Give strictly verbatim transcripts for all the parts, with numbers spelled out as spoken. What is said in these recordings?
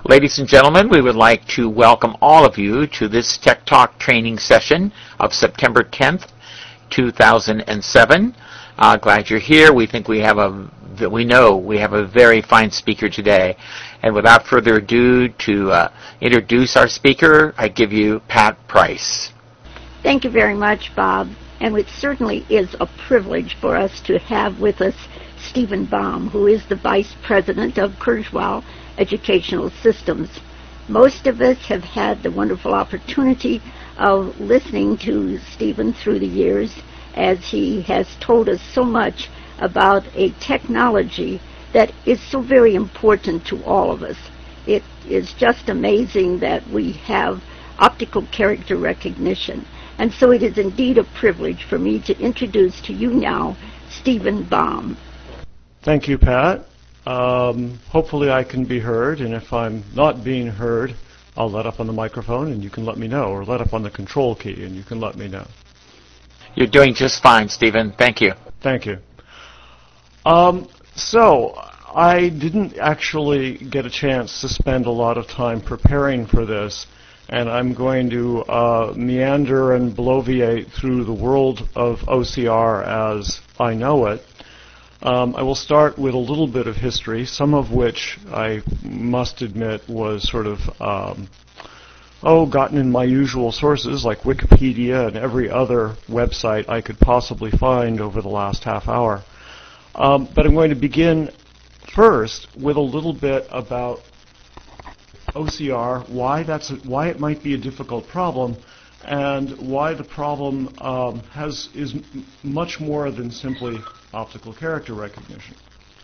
Ladies and gentlemen, we would like to welcome all of you to this Tech Talk training session of September tenth, two thousand seven. Uh, glad you're here. We think we have a, we know we have a very fine speaker today. And without further ado, to uh, introduce our speaker, I give you Pat Price. Thank you very much, Bob. And it certainly is a privilege for us to have with us Stephen Baum, who is the Vice President of Kurzweil Educational Systems. Most of us have had the wonderful opportunity of listening to Stephen through the years, as he has told us so much about a technology that is so very important to all of us. It is just amazing that we have optical character recognition. And so it is indeed a privilege for me to introduce to you now Stephen Baum. Thank you, Pat. Um, hopefully I can be heard, and if I'm not being heard, I'll let up on the microphone and you can let me know, or let up on the control key and you can let me know. You're doing just fine, Stephen. Thank you. Thank you. Um, so, I didn't actually get a chance to spend a lot of time preparing for this, and I'm going to uh, meander and bloviate through the world of O C R as I know it. Um, I will start with a little bit of history, some of which I must admit was sort of, um, oh, gotten in my usual sources like Wikipedia and every other website I could possibly find over the last half hour. Um, but I'm going to begin first with a little bit about O C R, why that's a, why it might be a difficult problem, and why the problem um, has is m- much more than simply optical character recognition.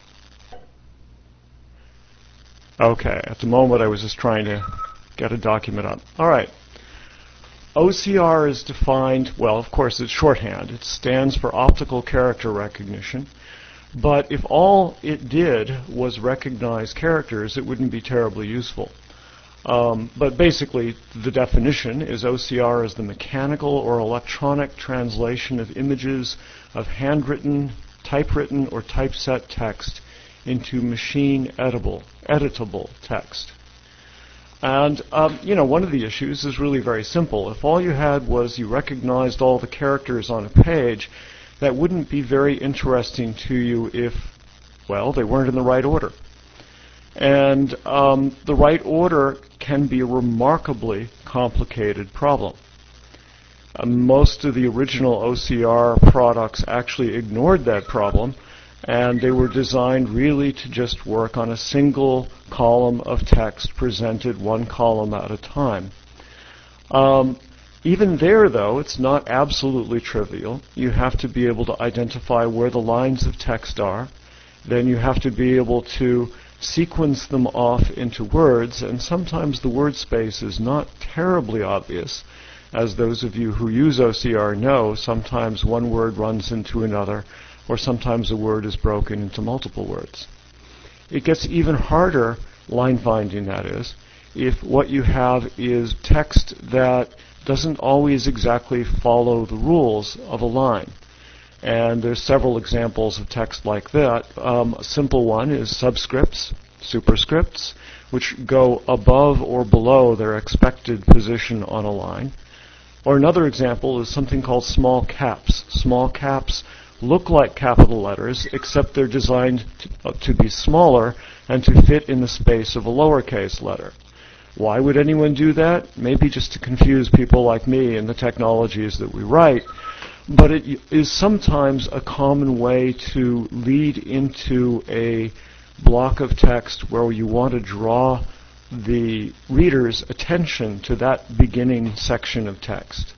Okay, at the moment I was just trying to get a document up. All right. O C R is defined, well, of course, it's shorthand. It stands for optical character recognition. But if all it did was recognize characters, it wouldn't be terribly useful. Um, but basically, the definition is O C R is the mechanical or electronic translation of images of handwritten, typewritten, or typeset text into machine editable, editable text. And, um, you know, one of the issues is really very simple. If all you had was you recognized all the characters on a page, that wouldn't be very interesting to you if, well, they weren't in the right order. And um, the right order can be a remarkably complicated problem. Uh, most of the original O C R products actually ignored that problem, and they were designed really to just work on a single column of text presented one column at a time. Um, even there, though, it's not absolutely trivial. You have to be able to identify where the lines of text are. Then you have to be able to sequence them off into words, and sometimes the word space is not terribly obvious. As those of you who use O C R know, sometimes one word runs into another, or sometimes a word is broken into multiple words. It gets even harder, line finding that is, if what you have is text that doesn't always exactly follow the rules of a line. And there's several examples of text like that. Um, a simple one is subscripts, superscripts, which go above or below their expected position on a line. Or another example is something called small caps. Small caps look like capital letters, except they're designed to, uh, to be smaller and to fit in the space of a lowercase letter. Why would anyone do that? Maybe just to confuse people like me in the technologies that we write. But it is sometimes a common way to lead into a block of text where you want to draw the reader's attention to that beginning section of text.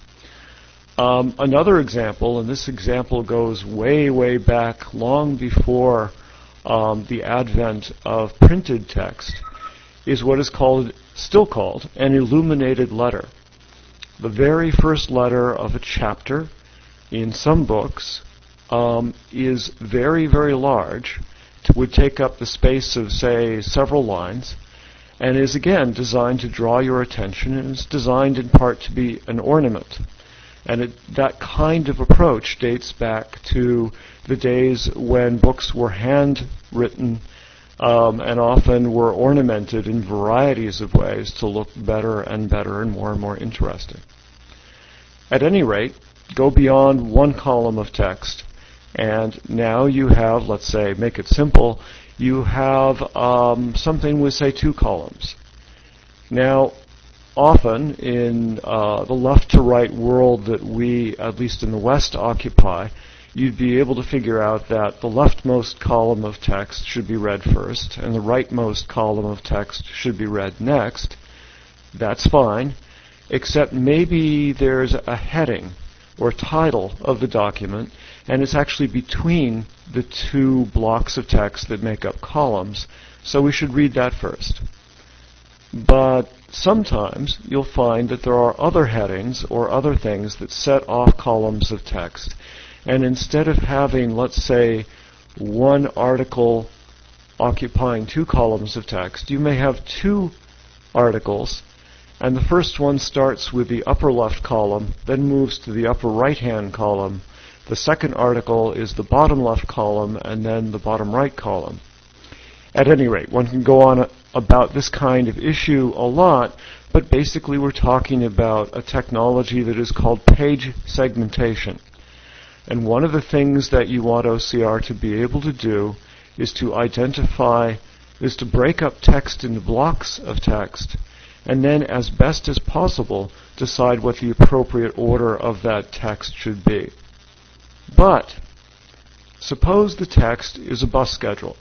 Um, another example, and this example goes way, way back, long before um, the advent of printed text, is what is called, still called, an illuminated letter. The very first letter of a chapter in some books um, is very, very large, t- would take up the space of, say, several lines, and is again designed to draw your attention, and is designed in part to be an ornament. And it, that kind of approach dates back to the days when books were handwritten um, and often were ornamented in varieties of ways to look better and better and more and more interesting. At any rate, go beyond one column of text, and now you have, let's say, make it simple, you have um, something with, say, two columns. Now, often in uh, the left-to-right world that we, at least in the West, occupy, you'd be able to figure out that the leftmost column of text should be read first, and the rightmost column of text should be read next. That's fine, except maybe there's a heading or title of the document, and it's actually between the two blocks of text that make up columns, so we should read that first. But sometimes you'll find that there are other headings or other things that set off columns of text, and instead of having, let's say, one article occupying two columns of text, you may have two articles, and the first one starts with the upper left column, then moves to the upper right-hand column. The second article is the bottom left column, and then the bottom right column. At any rate, one can go on a, about this kind of issue a lot, but basically we're talking about a technology that is called page segmentation. And one of the things that you want O C R to be able to do is to identify, is to break up text into blocks of text, and then as best as possible decide what the appropriate order of that text should be. But suppose the text is a bus schedule.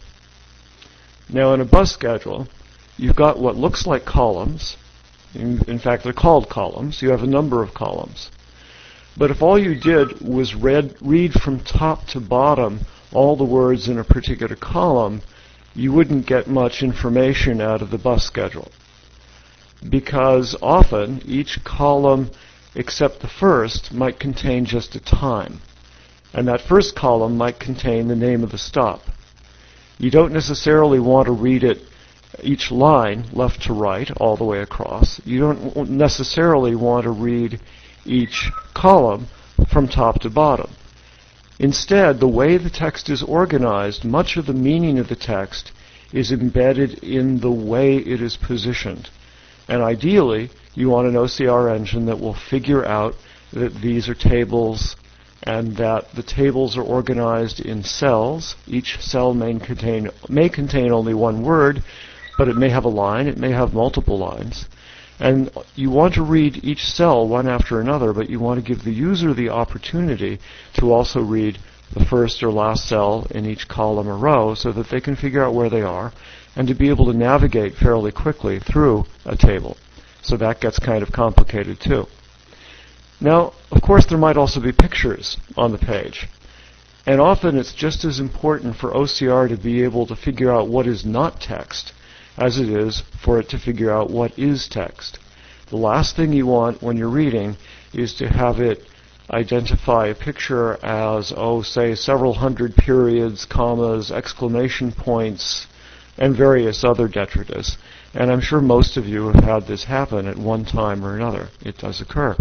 Now in a bus schedule, you've got what looks like columns. In, in fact, they're called columns. You have a number of columns. But if all you did was read, read from top to bottom all the words in a particular column, you wouldn't get much information out of the bus schedule. Because often each column, except the first, might contain just a time. And that first column might contain the name of the stop. You don't necessarily want to read it each line left to right all the way across. You don't necessarily want to read each column from top to bottom. Instead, the way the text is organized, much of the meaning of the text is embedded in the way it is positioned. And ideally, you want an O C R engine that will figure out that these are tables and that the tables are organized in cells. Each cell may contain, may contain only one word, but it may have a line, it may have multiple lines. And you want to read each cell one after another, but you want to give the user the opportunity to also read the first or last cell in each column or row so that they can figure out where they are and to be able to navigate fairly quickly through a table. So that gets kind of complicated too. Now, of course, there might also be pictures on the page. And often it's just as important for O C R to be able to figure out what is not text as it is for it to figure out what is text. The last thing you want when you're reading is to have it identify a picture as, oh, say, several hundred periods, commas, exclamation points, and various other detritus. And I'm sure most of you have had this happen at one time or another. It does occur.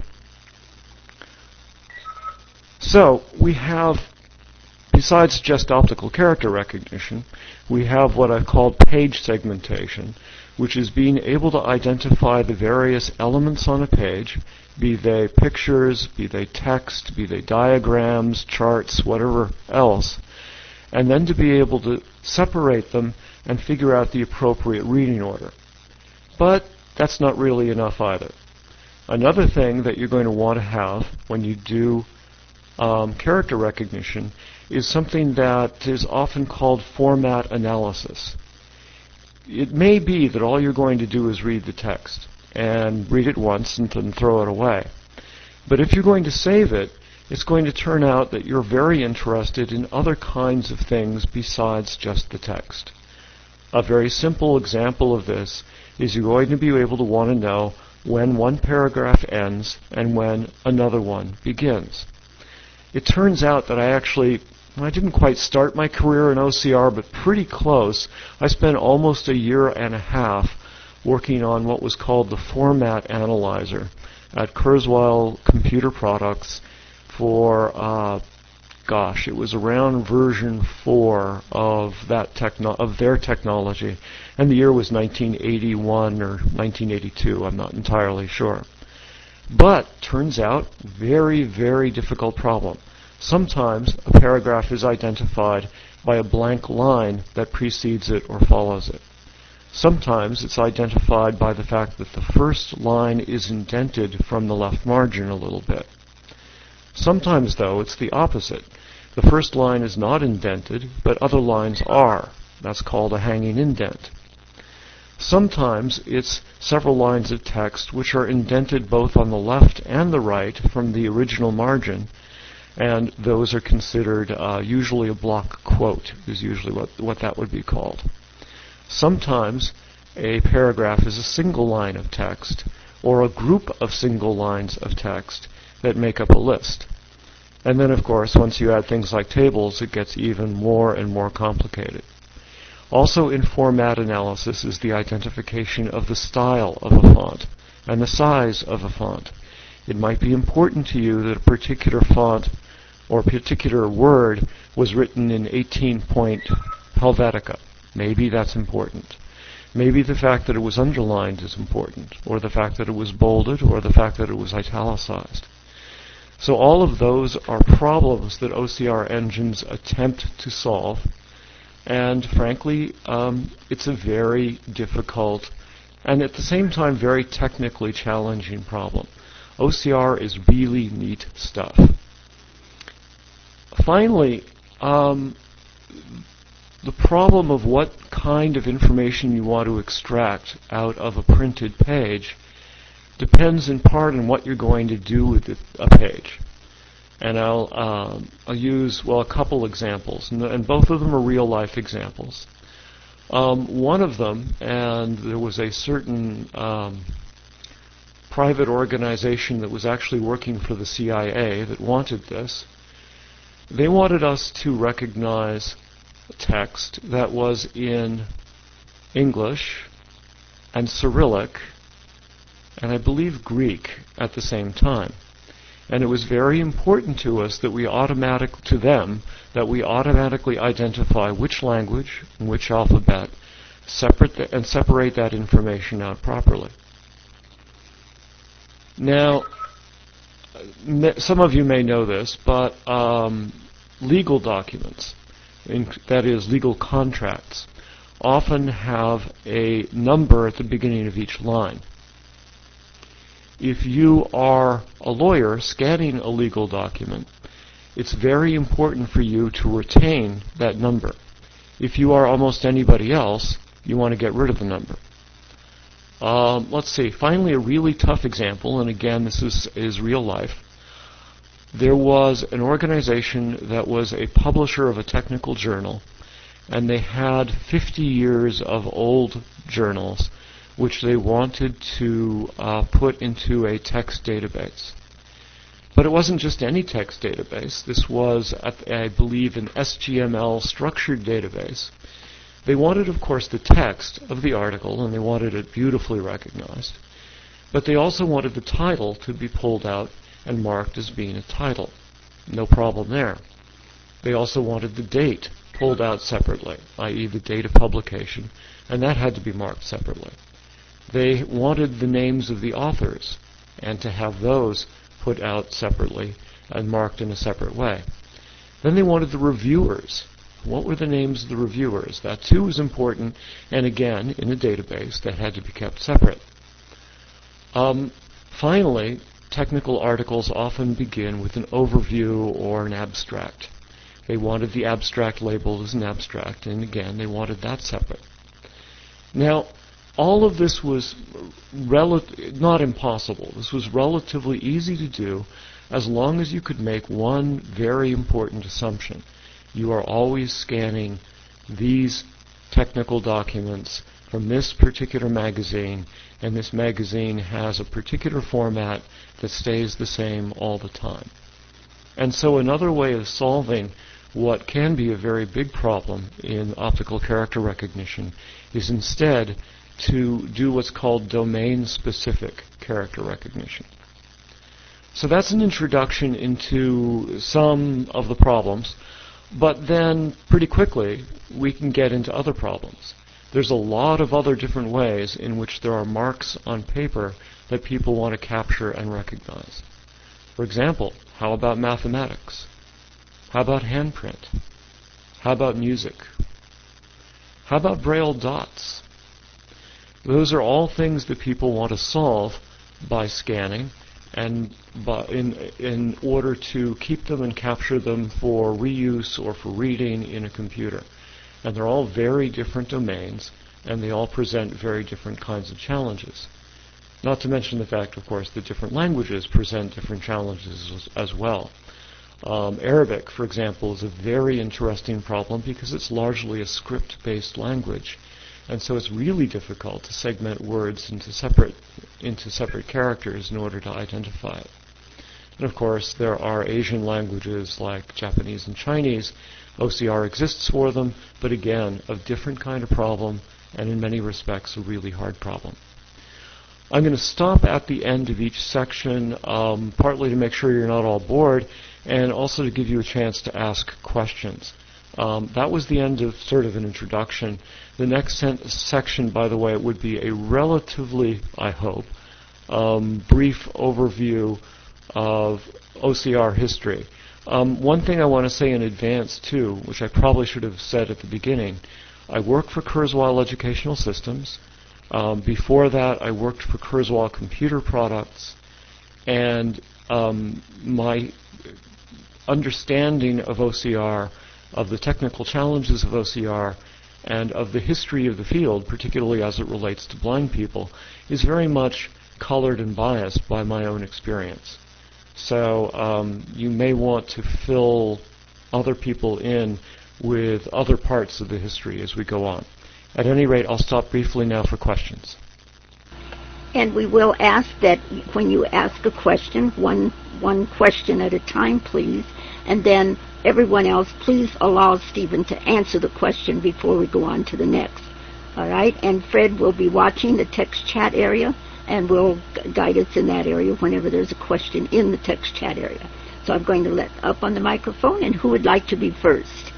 So we have, besides just optical character recognition, we have what I've called page segmentation, which is being able to identify the various elements on a page, be they pictures, be they text, be they diagrams, charts, whatever else, and then to be able to separate them and figure out the appropriate reading order. But that's not really enough either. Another thing that you're going to want to have when you do um, character recognition is something that is often called format analysis. It may be that all you're going to do is read the text and read it once and then throw it away. But if you're going to save it, it's going to turn out that you're very interested in other kinds of things besides just the text. A very simple example of this is you're going to be able to want to know when one paragraph ends and when another one begins. It turns out that I actually, I didn't quite start my career in O C R, but pretty close. I spent almost a year and a half working on what was called the Format Analyzer at Kurzweil Computer Products for uh, gosh, it was around version four of that techno- of their technology, and the year was nineteen eighty-one or nineteen eighty-two, I'm not entirely sure. But, turns out, very, very difficult problem. Sometimes a paragraph is identified by a blank line that precedes it or follows it. Sometimes it's identified by the fact that the first line is indented from the left margin a little bit. Sometimes, though, it's the opposite. The first line is not indented, but other lines are. That's called a hanging indent. Sometimes it's several lines of text which are indented both on the left and the right from the original margin, and those are considered uh, usually a block quote, is usually what, what that would be called. Sometimes a paragraph is a single line of text, or a group of single lines of text that make up a list. And then, of course, once you add things like tables, it gets even more and more complicated. Also in format analysis is the identification of the style of a font and the size of a font. It might be important to you that a particular font or particular word was written in eighteen point Helvetica. Maybe that's important. Maybe the fact that it was underlined is important, or the fact that it was bolded, or the fact that it was italicized. So all of those are problems that O C R engines attempt to solve, and frankly, um, it's a very difficult and at the same time very technically challenging problem. O C R is really neat stuff. Finally, um, the problem of what kind of information you want to extract out of a printed page depends in part on what you're going to do with it, a page. And I'll, uh, I'll use, well, a couple examples, and, and both of them are real-life examples. Um, one of them, and there was a certain um, private organization that was actually working for the C I A that wanted this. They wanted us to recognize text that was in English and Cyrillic and I believe Greek at the same time. And it was very important to us that we automatic to them that we automatically identify which language and which alphabet, separate the, and separate that information out properly. Now, some of you may know this, but um, legal documents, in, that is, legal contracts, often have a number at the beginning of each line. If you are a lawyer scanning a legal document, it's very important for you to retain that number. If you are almost anybody else, you want to get rid of the number. Um, let's see. Finally, a really tough example, and again, this is, is real life. There was an organization that was a publisher of a technical journal, and they had fifty years of old journals which they wanted to uh, put into a text database. But it wasn't just any text database. This was, I believe, an S G M L structured database. They wanted, of course, the text of the article, and they wanted it beautifully recognized. But they also wanted the title to be pulled out and marked as being a title. No problem there. They also wanted the date pulled out separately, that is the date of publication, and that had to be marked separately. They wanted the names of the authors, and to have those put out separately and marked in a separate way. Then they wanted the reviewers. What were the names of the reviewers? That too was important, and again, in a database, that had to be kept separate. Um, finally, technical articles often begin with an overview or an abstract. They wanted the abstract labeled as an abstract, and again, they wanted that separate. Now, all of this was rel- not impossible. This was relatively easy to do as long as you could make one very important assumption. You are always scanning these technical documents from this particular magazine, and this magazine has a particular format that stays the same all the time. And so another way of solving what can be a very big problem in optical character recognition is instead to do what's called domain-specific character recognition. So that's an introduction into some of the problems, but then pretty quickly we can get into other problems. There's a lot of other different ways in which there are marks on paper that people want to capture and recognize. For example, how about mathematics? How about handprint? How about music? How about Braille dots? Those are all things that people want to solve by scanning and by in, in order to keep them and capture them for reuse or for reading in a computer. And they're all very different domains, and they all present very different kinds of challenges. Not to mention the fact, of course, that different languages present different challenges as, as well. Um, Arabic, for example, is a very interesting problem because it's largely a script-based language, and so it's really difficult to segment words into separate into separate characters in order to identify it. And of course, there are Asian languages like Japanese and Chinese. O C R exists for them, but again, a different kind of problem, and in many respects, a really hard problem. I'm going to stop at the end of each section, um, partly to make sure you're not all bored, and also to give you a chance to ask questions. Um, that was the end of sort of an introduction. The next sen- section, by the way, would be a relatively, I hope, um, brief overview of O C R history. Um, one thing I want to say in advance, too, which I probably should have said at the beginning, I work for Kurzweil Educational Systems. Um, before that, I worked for Kurzweil Computer Products, and um, my understanding of O C R, of the technical challenges of O C R, and of the history of the field, particularly as it relates to blind people, is very much colored and biased by my own experience. So um, you may want to fill other people in with other parts of the history as we go on. At any rate, I'll stop briefly now for questions. And we will ask that when you ask a question, one one question at a time, please, and then everyone else, please allow Stephen to answer the question before we go on to the next. All right? And Fred will be watching the text chat area and will gu- guide us in that area whenever there's a question in the text chat area. So I'm going to let up on the microphone, and who would like to be first?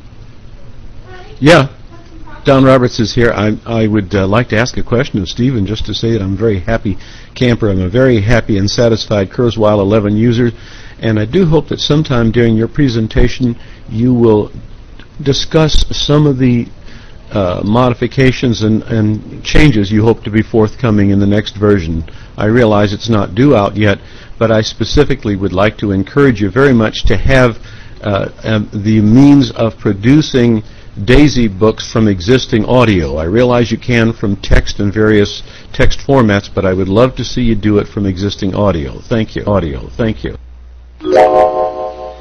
Yeah. Don Roberts is here. I, I would uh, like to ask a question of Stephen, just to say that I'm a very happy camper. I'm a very happy and satisfied Kurzweil eleven user, and I do hope that sometime during your presentation you will discuss some of the uh, modifications and, and changes you hope to be forthcoming in the next version. I realize it's not due out yet, but I specifically would like to encourage you very much to have uh, um, the means of producing DAISY books from existing audio. I realize you can from text and various text formats, but I would love to see you do it from existing audio. Thank you. Audio. Thank you. Uh,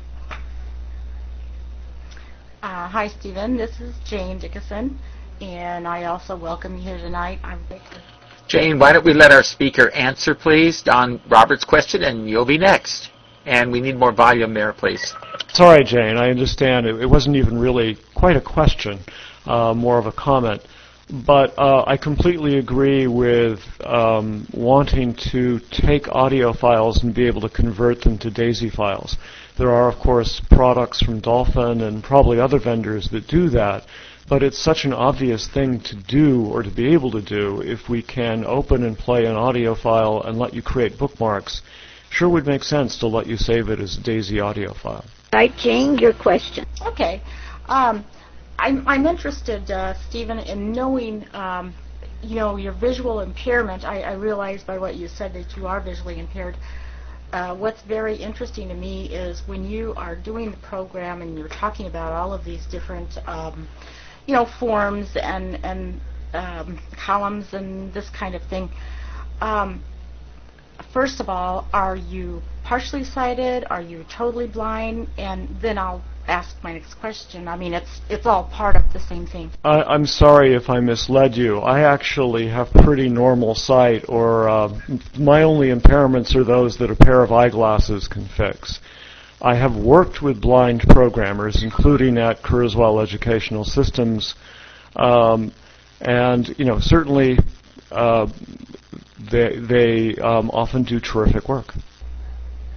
hi, Stephen. This is Jane Dickinson, and I also welcome you here tonight. I'm Jane, why don't we let our speaker answer, please, Don Roberts' question, and you'll be next. And we need more volume there, please. It's all right, Jane. I understand. It, it wasn't even really quite a question, uh, more of a comment. But uh, I completely agree with um, wanting to take audio files and be able to convert them to DAISY files. There are, of course, products from Dolphin and probably other vendors that do that, but it's such an obvious thing to do or to be able to do if we can open and play an audio file and let you create bookmarks. Sure would make sense to let you save it as a DAISY audio file. Right, Jane, your question. Okay. Um, I'm, I'm interested, uh, Stephen, in knowing, um, you know, your visual impairment. I, I realize by what you said that you are visually impaired. Uh, what's very interesting to me is when you are doing the program and you're talking about all of these different, um, you know, forms and, and um, columns and this kind of thing. Um, First of all, are you partially sighted? Are you totally blind? And then I'll ask my next question. I mean, it's it's all part of the same thing. I, I'm sorry if I misled you. I actually have pretty normal sight, or uh, my only impairments are those that a pair of eyeglasses can fix. I have worked with blind programmers, including at Kurzweil Educational Systems, um, and you know certainly. Uh, They, they um, often do terrific work.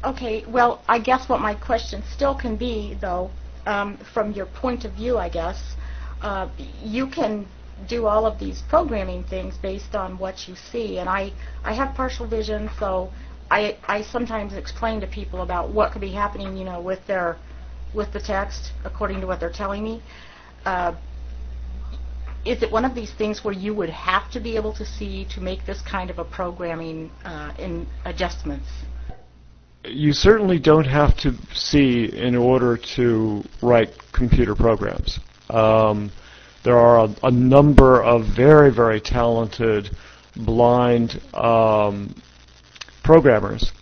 Okay, well, I guess what my question still can be, though, um, from your point of view, I guess, uh, you can do all of these programming things based on what you see. And I, I have partial vision, so I, I sometimes explain to people about what could be happening, you know, with their, with the text according to what they're telling me. Uh, is it one of these things where you would have to be able to see to make this kind of a programming uh, in adjustments? You certainly don't have to see in order to write computer programs. Um, there are a, a number of very, very talented blind um, programmers.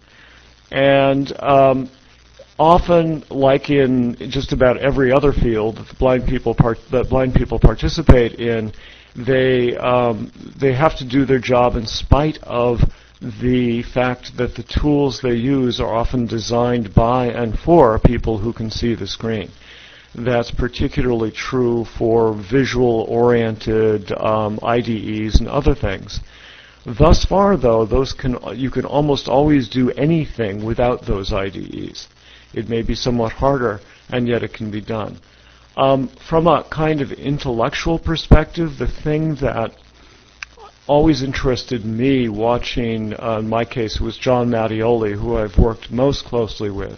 And um, often, like in just about every other field that blind people part- that blind people participate in, they um, they have to do their job in spite of the fact that the tools they use are often designed by and for people who can see the screen. That's particularly true for visual-oriented um, I D Es and other things. Thus far, though, those can you can almost always do anything without those I D Es. It may be somewhat harder, and yet it can be done. Um, from a kind of intellectual perspective, the thing that always interested me watching, uh, in my case, it was John Mattioli, who I've worked most closely with,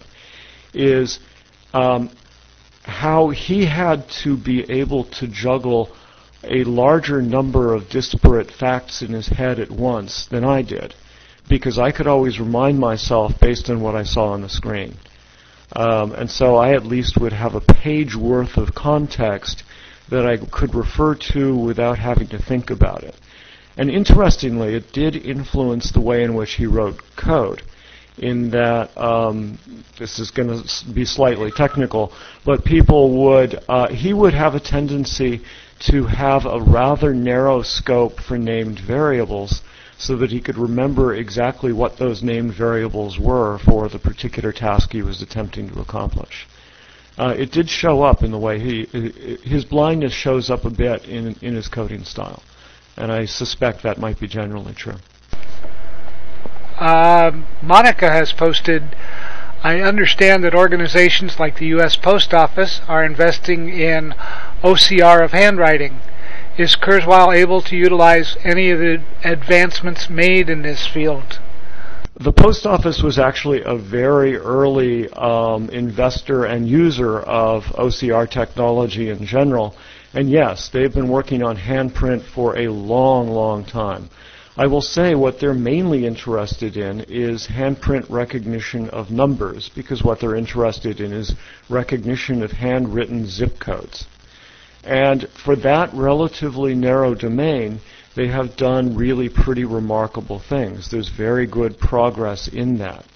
is um, how he had to be able to juggle a larger number of disparate facts in his head at once than I did, because I could always remind myself based on what I saw on the screen. Um, and so I at least would have a page worth of context that I could refer to without having to think about it. And interestingly, it did influence the way in which he wrote code, in that, um, this is going to be slightly technical, but people would, uh, he would have a tendency to have a rather narrow scope for named variables so that he could remember exactly what those named variables were for the particular task he was attempting to accomplish. Uh, it did show up in the way he, his blindness shows up a bit in, in his coding style. And I suspect that might be generally true. Uh, Monica has posted, I understand that organizations like the U S Post Office are investing in O C R of handwriting. Is Kurzweil able to utilize any of the advancements made in this field? The Post Office was actually a very early um, investor and user of O C R technology in general. And yes, they've been working on handprint for a long, long time. I will say what they're mainly interested in is handprint recognition of numbers, because what they're interested in is recognition of handwritten zip codes. And for that relatively narrow domain, they have done really pretty remarkable things. There's very good progress in that.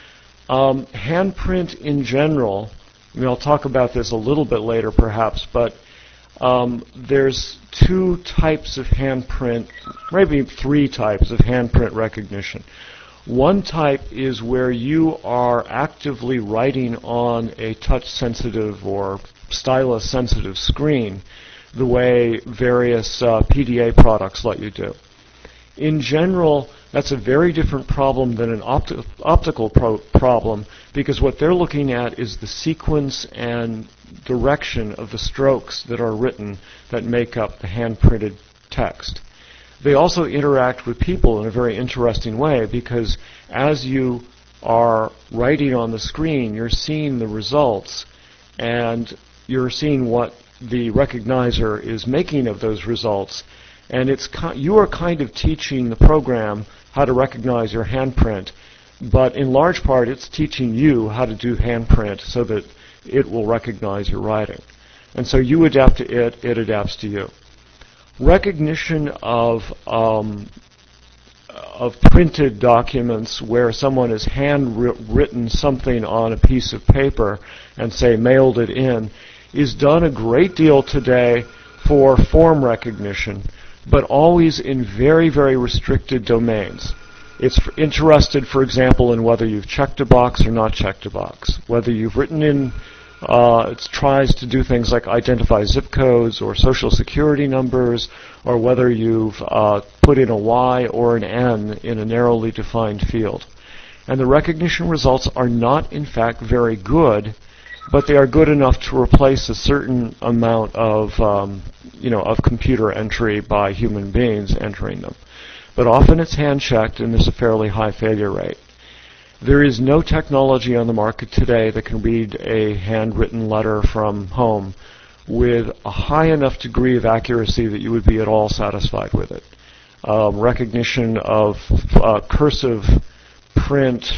Um, handprint in general, I mean, I'll talk about this a little bit later perhaps, but Um, there's two types of handprint, maybe three types of handprint recognition. One type is where you are actively writing on a touch-sensitive or stylus-sensitive screen, the way various uh, P D A products let you do. In general, that's a very different problem than an opti- optical pro- problem, because what they're looking at is the sequence and direction of the strokes that are written that make up the hand-printed text. They also interact with people in a very interesting way, because as you are writing on the screen, you're seeing the results, and you're seeing what the recognizer is making of those results, and it's ki- you are kind of teaching the program how to recognize your handprint, but in large part it's teaching you how to do handprint so that it will recognize your writing. And so you adapt to it, it adapts to you. Recognition of um, of printed documents where someone has handwritten something on a piece of paper and, say, mailed it in is done a great deal today for form recognition, but always in very, very restricted domains. It's f- interested, for example, in whether you've checked a box or not checked a box, whether you've written in, uh, it tries to do things like identify zip codes or social security numbers, or whether you've uh, put in a Y or an N in a narrowly defined field. And the recognition results are not, in fact, very good, but they are good enough to replace a certain amount of, um, you know, of computer entry by human beings entering them. But often it's hand-checked, and there's a fairly high failure rate. There is no technology on the market today that can read a handwritten letter from home with a high enough degree of accuracy that you would be at all satisfied with it. Um, recognition of uh, cursive print,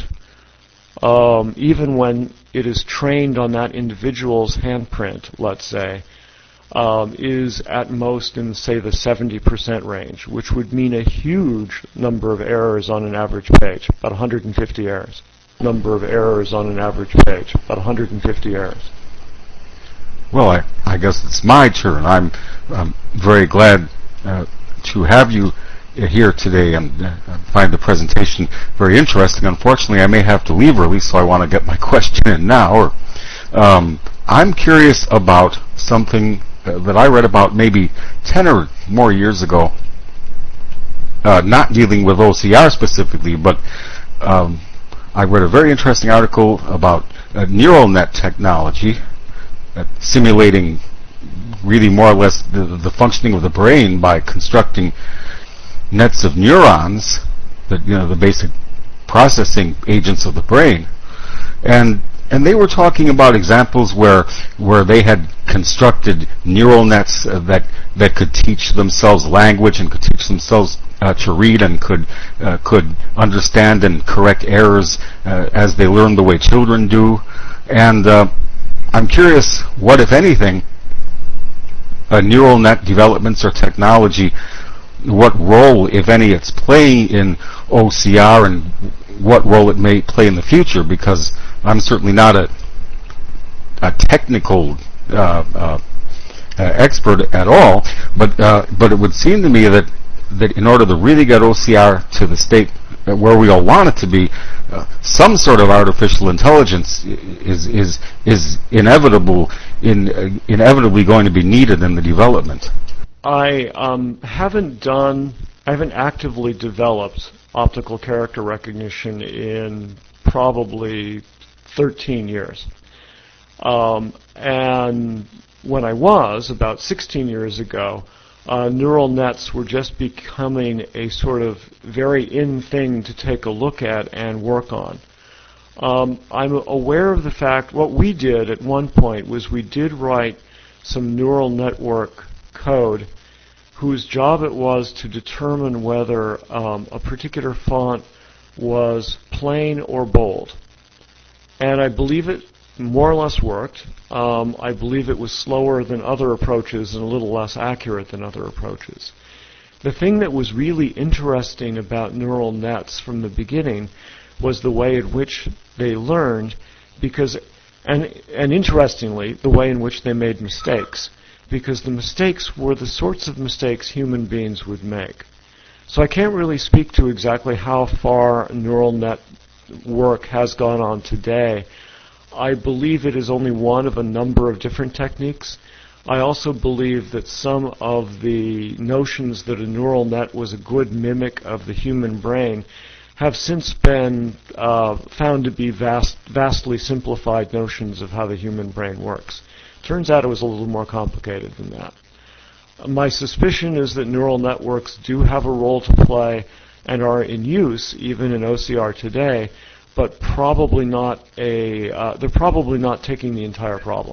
um, even when it is trained on that individual's handprint, let's say, um, is at most in, say, the seventy percent range, which would mean a huge number of errors on an average page, about one hundred fifty errors. Number of errors on an average page, about one hundred fifty errors. Well, I, I guess it's my turn. I'm, I'm very glad uh, to have you here today and uh, find the presentation very interesting. Unfortunately, I may have to leave early, so I want to get my question in now. Or, um, I'm curious about something uh, that I read about maybe ten or more years ago, uh, not dealing with O C R specifically, but um, I read a very interesting article about uh, neural net technology, uh, simulating really more or less the, the functioning of the brain by constructing nets of neurons, that, you know, the basic processing agents of the brain, and and they were talking about examples where where they had constructed neural nets uh, that that could teach themselves language and could teach themselves uh, to read and could uh, could understand and correct errors uh, as they learn the way children do. And uh, I'm curious, what, if anything, uh, neural net developments or technology, what role, if any, it's playing in O C R and what role it may play in the future, because I'm certainly not a, a technical uh, uh, uh, expert at all, but uh, but it would seem to me that, that in order to really get O C R to the state where we all want it to be, uh, some sort of artificial intelligence is is is inevitable, in uh, inevitably going to be needed in the development. I um, haven't done, I haven't actively developed optical character recognition in probably thirteen years. Um, and when I was, about sixteen years ago, uh, neural nets were just becoming a sort of very in thing to take a look at and work on. Um, I'm aware of the fact, what we did at one point was we did write some neural network code whose job it was to determine whether um, a particular font was plain or bold. And I believe it more or less worked. Um, I believe it was slower than other approaches and a little less accurate than other approaches. The thing that was really interesting about neural nets from the beginning was the way in which they learned, because, and, and interestingly, the way in which they made mistakes. Because the mistakes were the sorts of mistakes human beings would make. So I can't really speak to exactly how far neural net work has gone on today. I believe it is only one of a number of different techniques. I also believe that some of the notions that a neural net was a good mimic of the human brain have since been uh, found to be vast, vastly simplified notions of how the human brain works. Turns out it was a little more complicated than that. My suspicion is that neural networks do have a role to play and are in use even in O C R today, but probably not a, uh, they're probably not taking the entire problem.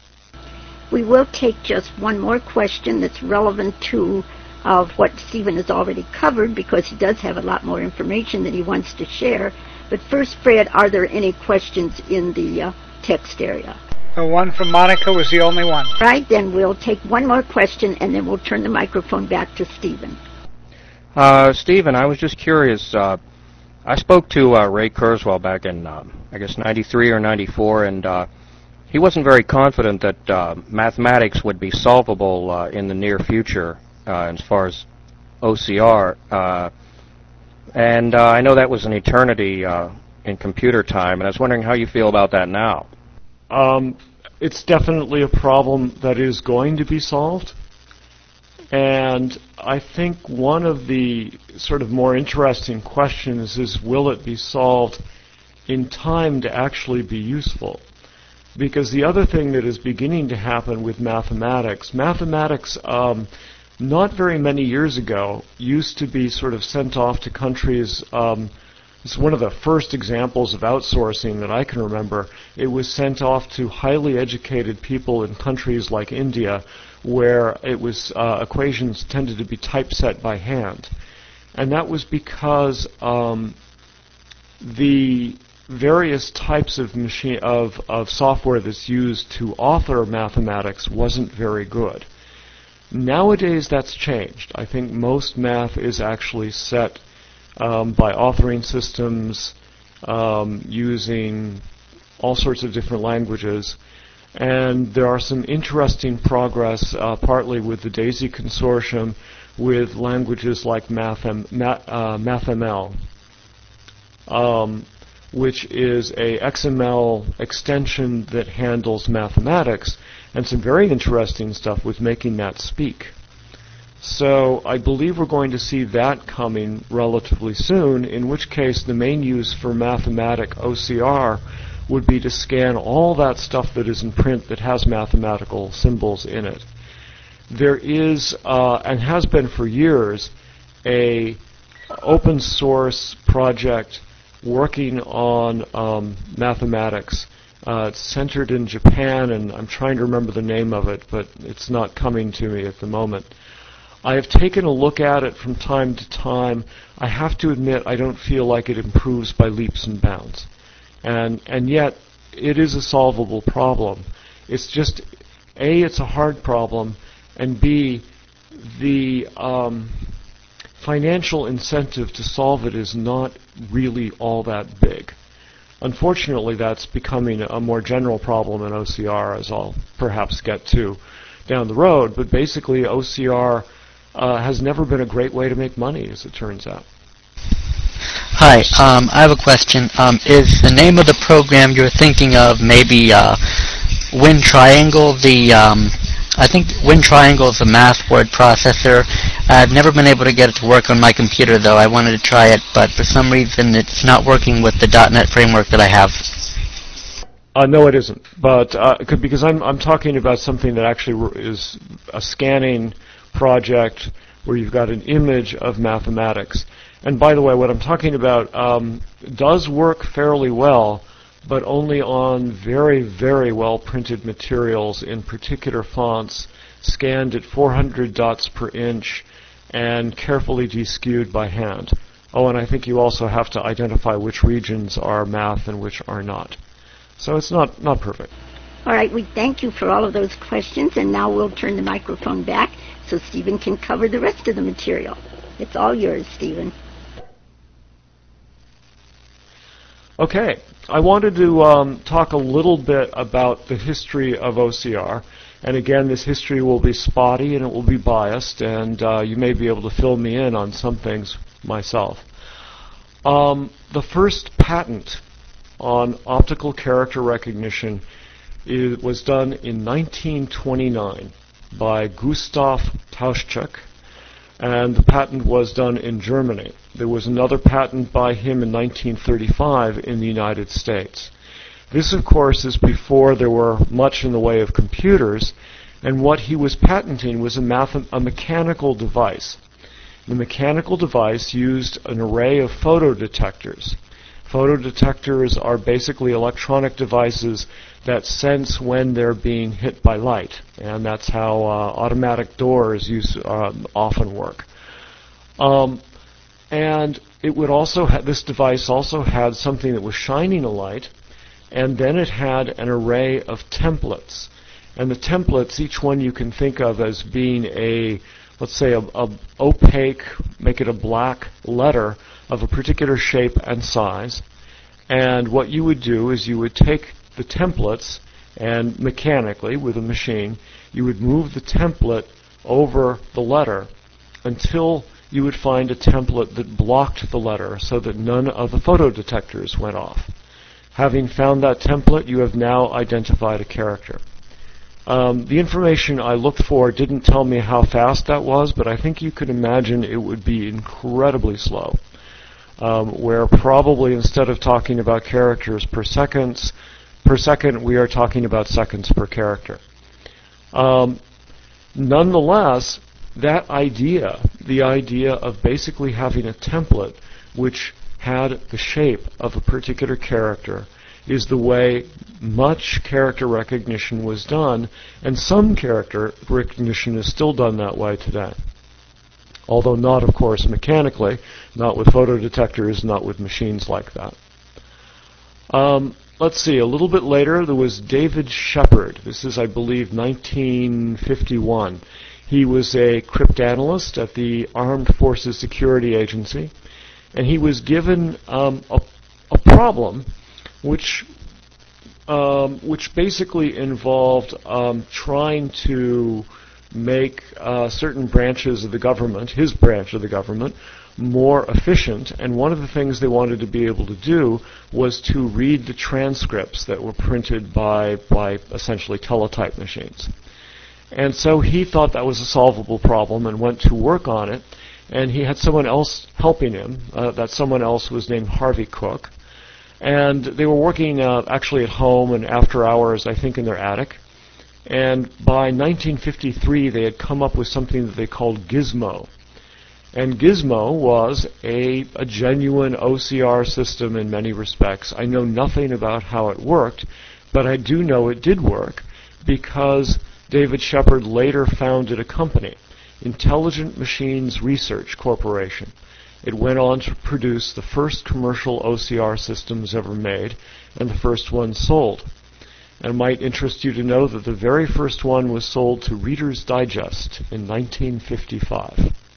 We will take just one more question that's relevant to uh, what Stephen has already covered, because he does have a lot more information that he wants to share. But first, Fred, are there any questions in the uh, text area? The one from Monica was the only one. Right, then we'll take one more question, and then we'll turn the microphone back to Stephen. Uh, Stephen, I was just curious. Uh, I spoke to uh, Ray Kurzweil back in, uh, I guess, ninety-three or ninety-four, and uh, he wasn't very confident that uh, mathematics would be solvable uh, in the near future uh, as far as O C R. Uh, and uh, I know that was an eternity uh, in computer time, and I was wondering how you feel about that now. Um, it's definitely a problem that is going to be solved. And I think one of the sort of more interesting questions is, will it be solved in time to actually be useful. Because the other thing that is beginning to happen with mathematics, mathematics um, not very many years ago used to be sort of sent off to countries. Um, it's one of the first examples of outsourcing that I can remember. It was sent off to highly educated people in countries like India, where it was uh, equations tended to be typeset by hand. And that was because um, the various types of machine of, of software that's used to author mathematics wasn't very good. Nowadays that's changed. I think most math is actually set um, by authoring systems um, using all sorts of different languages. And there are some interesting progress, uh, partly with the DAISY consortium, with languages like Mathem, Math, uh, MathML, um, which is a X M L extension that handles mathematics, and some very interesting stuff with making that speak. So I believe we're going to see that coming relatively soon, in which case the main use for mathematic O C R would be to scan all that stuff that is in print that has mathematical symbols in it. There is, uh, and has been for years, a open source project working on um, mathematics. Uh, it's centered in Japan, and I'm trying to remember the name of it, but it's not coming to me at the moment. I have taken a look at it from time to time. I have to admit I don't feel like it improves by leaps and bounds. And, and yet, it is a solvable problem. It's just, A, it's a hard problem, and B, the um, financial incentive to solve it is not really all that big. Unfortunately, that's becoming a more general problem in O C R, as I'll perhaps get to down the road. But basically, O C R uh, has never been a great way to make money, as it turns out. Hi, um, I have a question. Um, is the name of the program you're thinking of maybe uh, WinTriangle? The um, I think WinTriangle is a math word processor. I've never been able to get it to work on my computer, though. I wanted to try it, but for some reason it's not working with the dot net framework that I have. Uh, no, it isn't. But uh, could, because I'm I'm talking about something that actually is a scanning project where you've got an image of mathematics. And by the way, what I'm talking about um, does work fairly well, but only on very, very well printed materials in particular fonts, scanned at four hundred dots per inch, and carefully deskewed by hand. Oh, and I think you also have to identify which regions are math and which are not. So it's not, not perfect. All right, we thank you for all of those questions, and now we'll turn the microphone back so Stephen can cover the rest of the material. It's all yours, Stephen. Okay, I wanted to um, talk a little bit about the history of O C R. And again, this history will be spotty and it will be biased, and uh, you may be able to fill me in on some things myself. Um, the first patent on optical character recognition is, was done in nineteen twenty-nine by Gustav Tauschuk, and the patent was done in Germany. There was another patent by him in nineteen thirty-five in the United States. This, of course, is before there were much in the way of computers, and what he was patenting was a, math- a mechanical device. The mechanical device used an array of photodetectors. Photodetectors are basically electronic devices that sense when they're being hit by light, and that's how uh, automatic doors use, uh, often work. Um, and it would also ha- this device also had something that was shining a light, and then it had an array of templates. And the templates, each one you can think of as being a, let's say, a, a opaque, make it a black letter of a particular shape and size. And what you would do is you would take the templates and mechanically, with a machine, you would move the template over the letter until you would find a template that blocked the letter so that none of the photodetectors went off. Having found that template, you have now identified a character. Um, the information I looked for didn't tell me how fast that was, but I think you could imagine it would be incredibly slow. um, where probably instead of talking about characters per seconds, per second, we are talking about seconds per character. Um, nonetheless, that idea, the idea of basically having a template which had the shape of a particular character, is the way much character recognition was done, and some character recognition is still done that way today. Although not, of course, mechanically, not with photodetectors, not with machines like that. Um, let's see, a little bit later there was David Shepard. This is, I believe, nineteen fifty-one. He was a cryptanalyst at the Armed Forces Security Agency, and he was given um, a, a problem which um, which basically involved um, trying to make uh, certain branches of the government, his branch of the government, more efficient. And one of the things they wanted to be able to do was to read the transcripts that were printed by, by essentially teletype machines. And so he thought that was a solvable problem and went to work on it. And he had someone else helping him. Uh, that someone else was named Harvey Cook. And they were working uh, actually at home and after hours, I think, in their attic. And by nineteen fifty-three, they had come up with something that they called Gizmo. And Gizmo was a, a genuine O C R system in many respects. I know nothing about how it worked, but I do know it did work because David Shepard later founded a company, Intelligent Machines Research Corporation. It went on to produce the first commercial O C R systems ever made, and the first one sold. And it might interest you to know that the very first one was sold to Reader's Digest in nineteen fifty-five.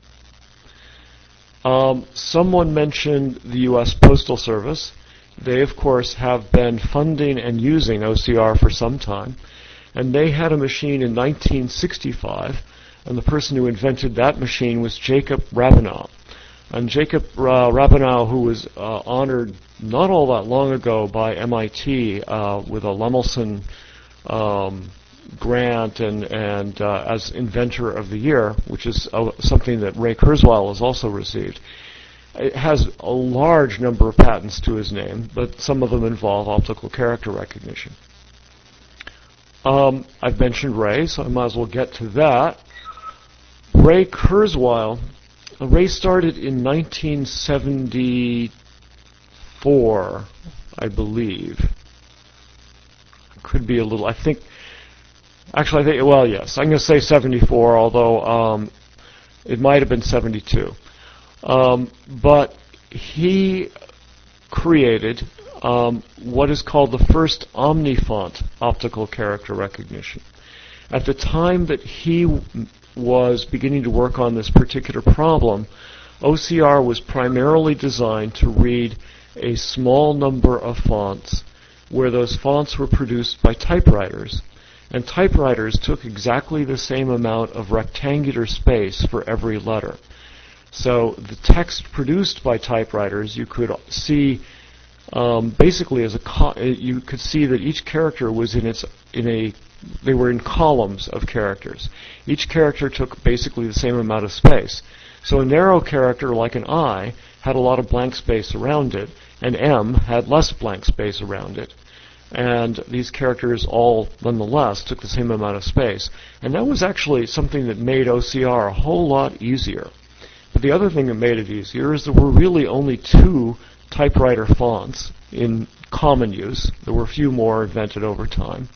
Um, someone mentioned the U S Postal Service. They, of course, have been funding and using O C R for some time. And they had a machine in nineteen sixty-five, and the person who invented that machine was Jacob Rabinow. And Jacob uh, Rabinow, who was uh, honored not all that long ago by M I T uh, with a Lemelson um, grant and, and uh, as Inventor of the Year, which is uh, something that Ray Kurzweil has also received. It has a large number of patents to his name, but some of them involve optical character recognition. Um, I've mentioned Ray, so I might as well get to that. Ray Kurzweil, uh, Ray started in nineteen seventy-four, I believe. Could be a little, I think, actually, I think, well, yes, I'm going to say seventy-four, although um, it might have been seventy-two. Um, but he created um, what is called the first omnifont optical character recognition. At the time that he w- was beginning to work on this particular problem, O C R was primarily designed to read a small number of fonts, where those fonts were produced by typewriters. And typewriters took exactly the same amount of rectangular space for every letter. So the text produced by typewriters, you could see um, basically as a co- you could see that each character was in its in a they were in columns of characters. Each character took basically the same amount of space. So a narrow character like an I had a lot of blank space around it, and M had less blank space around it. And these characters all, nonetheless, took the same amount of space. And that was actually something that made O C R a whole lot easier. But the other thing that made it easier is there were really only two typewriter fonts in common use. There were a few more invented over time.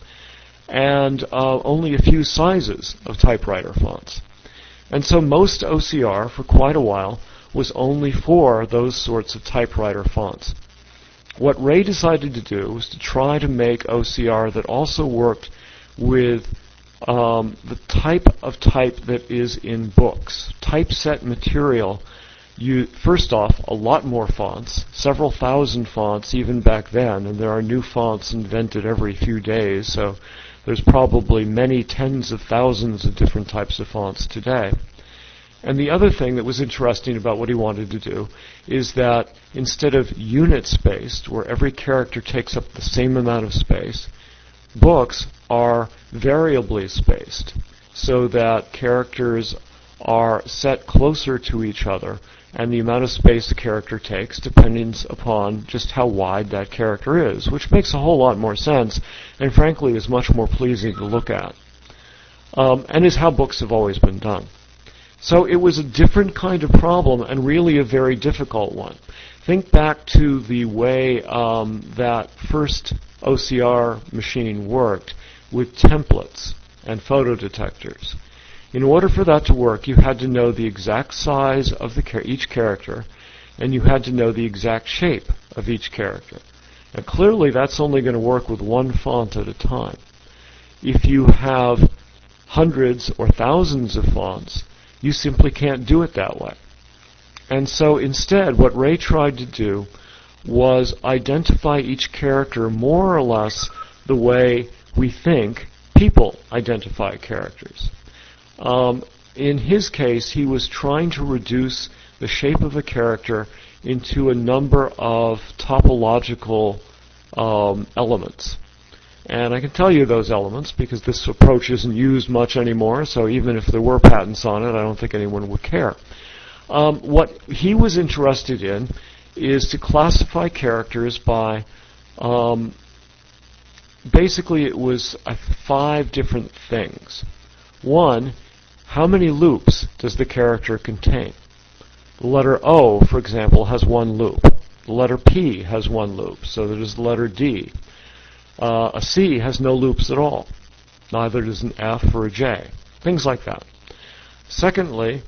And uh, only a few sizes of typewriter fonts. And so most O C R, for quite a while, was only for those sorts of typewriter fonts. What Ray decided to do was to try to make O C R that also worked with um, the type of type that is in books. Typeset material, you, first off, a lot more fonts, several thousand fonts even back then, and there are new fonts invented every few days, so there's probably many tens of thousands of different types of fonts today. And the other thing that was interesting about what he wanted to do is that instead of unit-spaced, where every character takes up the same amount of space, books are variably spaced, so that characters are set closer to each other, and the amount of space the character takes depends upon just how wide that character is, which makes a whole lot more sense and frankly is much more pleasing to look at, um, and is how books have always been done. So it was a different kind of problem and really a very difficult one. Think back to the way um, that first O C R machine worked with templates and photo detectors. In order for that to work, you had to know the exact size of the char- each character, and you had to know the exact shape of each character. Now clearly that's only going to work with one font at a time. If you have hundreds or thousands of fonts, you simply can't do it that way. And so instead, what Ray tried to do was identify each character more or less the way we think people identify characters. Um, in his case, he was trying to reduce the shape of a character into a number of topological um, elements. And I can tell you those elements because this approach isn't used much anymore, so even if there were patents on it, I don't think anyone would care. Um, what he was interested in is to classify characters by, um, basically it was uh, five different things. One, how many loops does the character contain? The letter O, for example, has one loop. The letter P has one loop, so does the letter D. Uh, a C has no loops at all. Neither does an F or a J. Things like that. Secondly,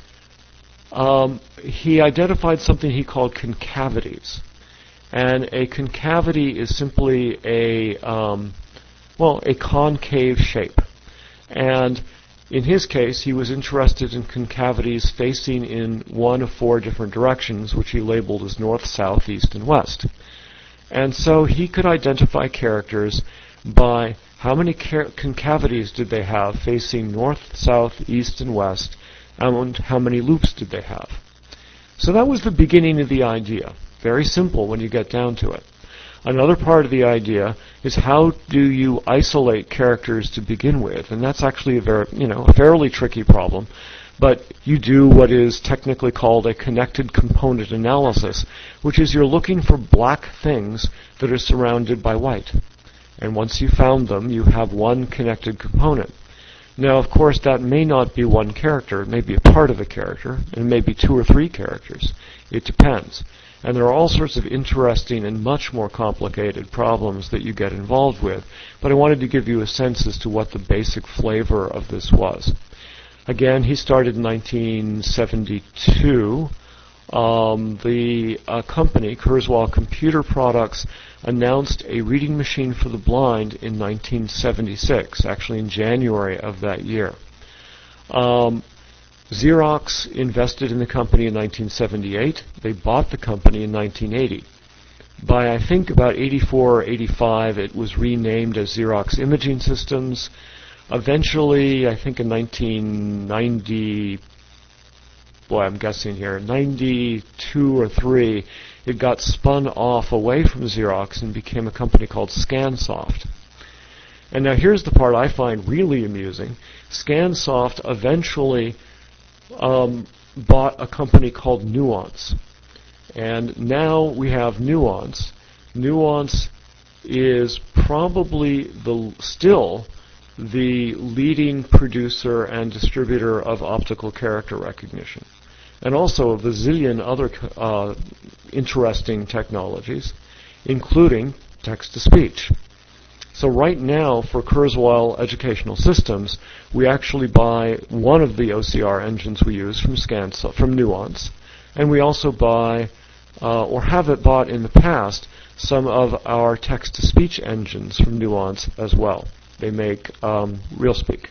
um, he identified something he called concavities. And a concavity is simply a, um, well, a concave shape. And in his case, he was interested in concavities facing in one of four different directions, which he labeled as north, south, east, and west. And so he could identify characters by how many car- concavities did they have facing north, south, east, and west, and how many loops did they have. So that was the beginning of the idea. Very simple when you get down to it. Another part of the idea is how do you isolate characters to begin with, and that's actually a very, you know, a fairly tricky problem. But you do what is technically called a connected component analysis, which is you're looking for black things that are surrounded by white. And once you found them, you have one connected component. Now, of course, that may not be one character. It may be a part of a character, and it may be two or three characters. It depends. And there are all sorts of interesting and much more complicated problems that you get involved with. But I wanted to give you a sense as to what the basic flavor of this was. Again, he started in nineteen seventy-two. Um, the uh, company, Kurzweil Computer Products, announced a reading machine for the blind in nineteen seventy-six, actually in January of that year. Um, Xerox invested in the company in nineteen seventy-eight. They bought the company in nineteen eighty. By, I think, about eighty-four or eighty-five, it was renamed as Xerox Imaging Systems. Eventually, I think in nineteen ninety, boy, I'm guessing here, ninety-two or three, it got spun off away from Xerox and became a company called Scansoft. And now here's the part I find really amusing. Scansoft eventually um, bought a company called Nuance. And now we have Nuance. Nuance is probably the still the leading producer and distributor of optical character recognition, and also of a zillion other uh, interesting technologies, including text-to-speech. So right now, for Kurzweil Educational Systems, we actually buy one of the O C R engines we use from Scansoft, from Nuance, and we also buy, uh, or have it bought in the past, some of our text-to-speech engines from Nuance as well. They make um, RealSpeak.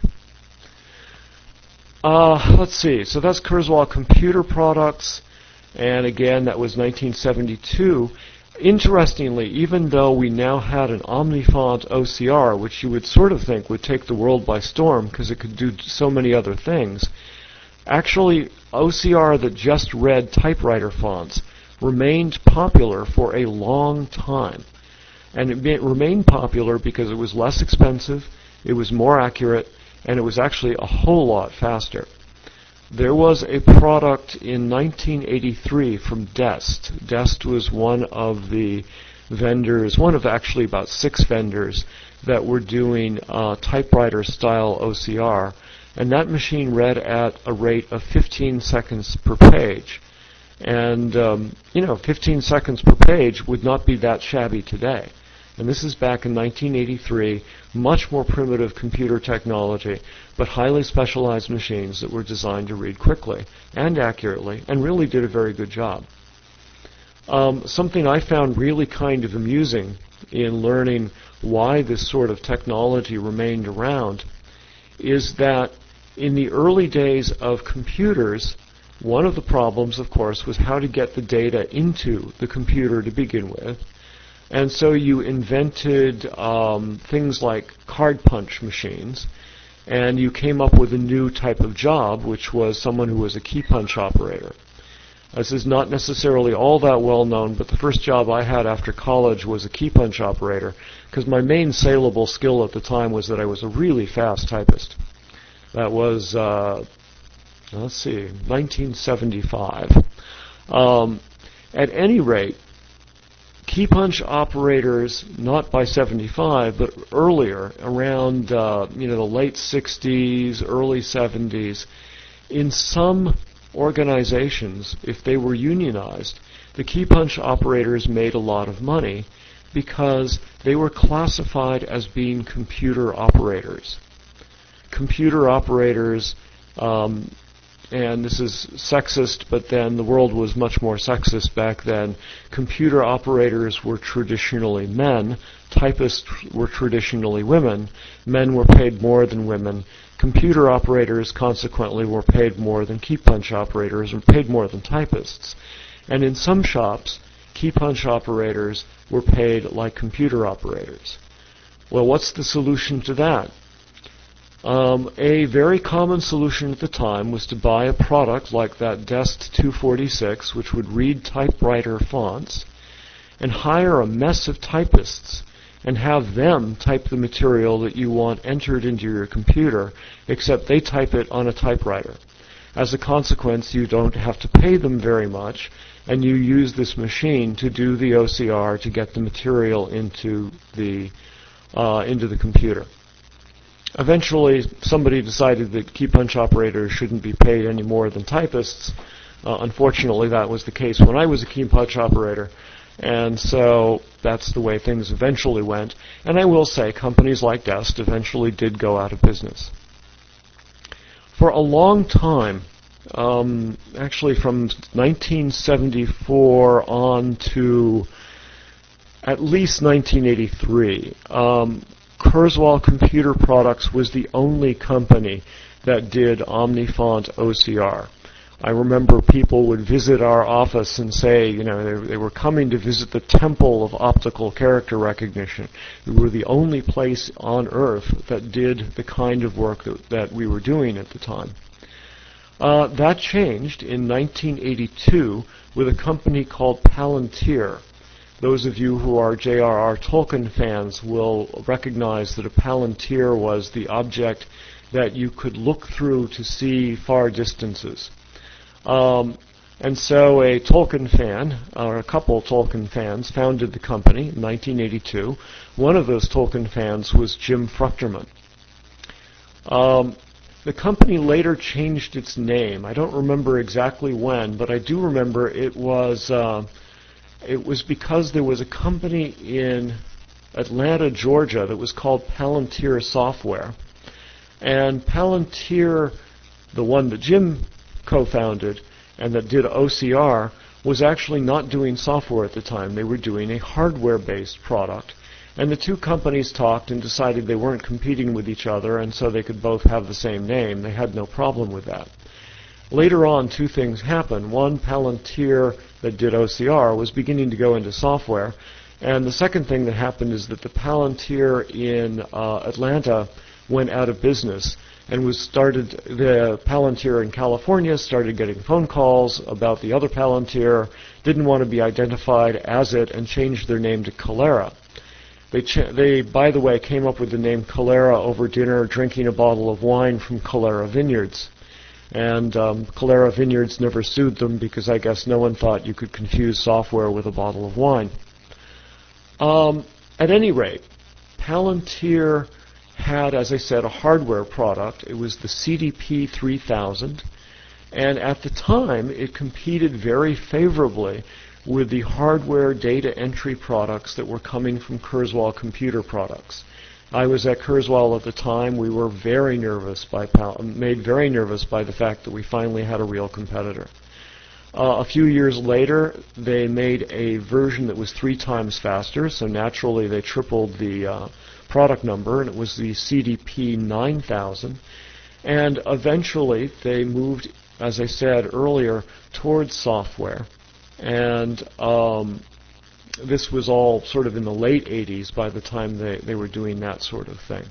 Uh, let's see. So that's Kurzweil Computer Products, and again, that was nineteen seventy-two. Interestingly, even though we now had an Omnifont O C R, which you would sort of think would take the world by storm because it could do so many other things, actually O C R that just read typewriter fonts remained popular for a long time. And it remained popular because it was less expensive, it was more accurate, and it was actually a whole lot faster. There was a product in nineteen eighty-three from Dest. Dest was one of the vendors, one of actually about six vendors that were doing uh, typewriter-style O C R, and that machine read at a rate of fifteen seconds per page. And, um, you know, fifteen seconds per page would not be that shabby today. And this is back in nineteen eighty-three, much more primitive computer technology, but highly specialized machines that were designed to read quickly and accurately, and really did a very good job. Um, something I found really kind of amusing in learning why this sort of technology remained around is that in the early days of computers, one of the problems, of course, was how to get the data into the computer to begin with. And so you invented um, things like card punch machines, and you came up with a new type of job, which was someone who was a key punch operator. This is not necessarily all that well known, but the first job I had after college was a key punch operator, because my main saleable skill at the time was that I was a really fast typist. That was, uh, let's see, nineteen seventy-five. Um, at any rate, key punch operators, not by seventy-five, but earlier, around uh, you know the late sixties, early seventies, in some organizations, if they were unionized, the key punch operators made a lot of money because they were classified as being computer operators. Computer operators, um, and this is sexist, but then the world was much more sexist back then. Computer operators were traditionally men. Typists were traditionally women. Men were paid more than women. Computer operators, consequently, were paid more than key punch operators, or paid more than typists. And in some shops, key punch operators were paid like computer operators. Well, what's the solution to that? Um, a very common solution at the time was to buy a product like that Dest two forty-six, which would read typewriter fonts, and hire a mess of typists and have them type the material that you want entered into your computer, except they type it on a typewriter. As a consequence, you don't have to pay them very much, and you use this machine to do the O C R to get the material into the uh, into the computer. Eventually, somebody decided that key punch operators shouldn't be paid any more than typists. Uh, unfortunately, that was the case when I was a key punch operator, and so that's the way things eventually went. And I will say, companies like Dest eventually did go out of business. For a long time, um, actually from nineteen seventy-four on to at least nineteen eighty-three, um, Kurzweil Computer Products was the only company that did OmniFont O C R. I remember people would visit our office and say, you know, they, they were coming to visit the temple of optical character recognition. We were the only place on earth that did the kind of work that, that we were doing at the time. Uh, that changed in nineteen eighty-two with a company called Palantir. Those of you who are J R R Tolkien fans will recognize that a Palantir was the object that you could look through to see far distances. Um, and so a Tolkien fan, or a couple of Tolkien fans, founded the company in nineteen eighty-two. One of those Tolkien fans was Jim Fruchterman. Um, the company later changed its name. I don't remember exactly when, but I do remember it was... Uh, It was because there was a company in Atlanta, Georgia that was called Palantir Software. And Palantir, the one that Jim co-founded and that did O C R, was actually not doing software at the time. They were doing a hardware-based product. And the two companies talked and decided they weren't competing with each other, and so they could both have the same name. They had no problem with that. Later on, two things happened. One, Palantir that did O C R was beginning to go into software. And the second thing that happened is that the Palantir in uh, Atlanta went out of business and was started, the Palantir in California started getting phone calls about the other Palantir, didn't want to be identified as it, and changed their name to Calera. They, ch- they, by the way, came up with the name Calera over dinner, drinking a bottle of wine from Calera Vineyards. And um, Calera Vineyards never sued them because I guess no one thought you could confuse software with a bottle of wine. Um, at any rate, Palantir had, as I said, a hardware product. It was the C D P three thousand, and at the time it competed very favorably with the hardware data entry products that were coming from Kurzweil Computer Products. I was at Kurzweil at the time. We were very nervous by Pal- made very nervous by the fact that we finally had a real competitor. Uh, a few years later, they made a version that was three times faster, so naturally they tripled the uh, product number, and it was the C D P nine thousand. And eventually they moved, as I said earlier, towards software. And um, this was all sort of in the late eighties by the time they, they were doing that sort of thing.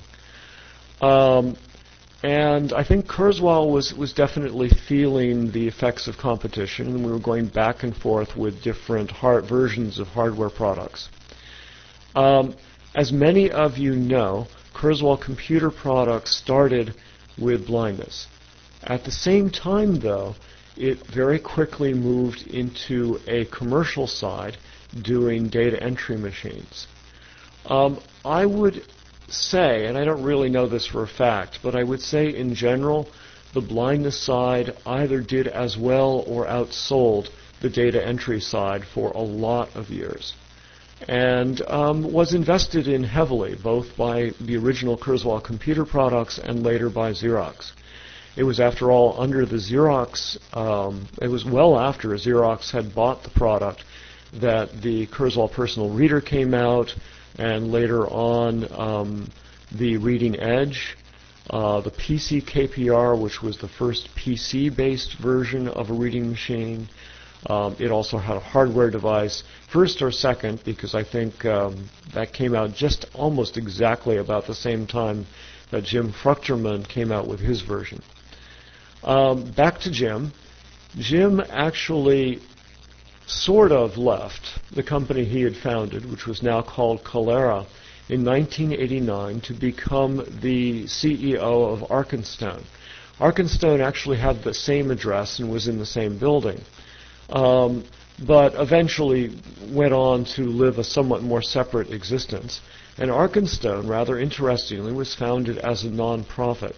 Um, and I think Kurzweil was, was definitely feeling the effects of competition, and we were going back and forth with different hard versions of hardware products. Um, as many of you know, Kurzweil Computer Products started with blindness. At the same time, though, it very quickly moved into a commercial side, doing data entry machines. Um, I would say, and I don't really know this for a fact, but I would say in general, the blindness side either did as well or outsold the data entry side for a lot of years, and um, was invested in heavily, both by the original Kurzweil Computer Products and later by Xerox. It was, after all, under the Xerox, um, it was well after Xerox had bought the product that the Kurzweil Personal Reader came out, and later on um, the Reading Edge, uh, the P C K P R, which was the first P C-based version of a reading machine. Um, it also had a hardware device, first or second, because I think um, that came out just almost exactly about the same time that Jim Fruchterman came out with his version. Um, back to Jim. Jim actually sort of left the company he had founded, which was now called Calera, in nineteen eighty-nine to become the C E O of Arkenstone. Arkenstone actually had the same address and was in the same building, um, but eventually went on to live a somewhat more separate existence. And Arkenstone, rather interestingly, was founded as a non-profit.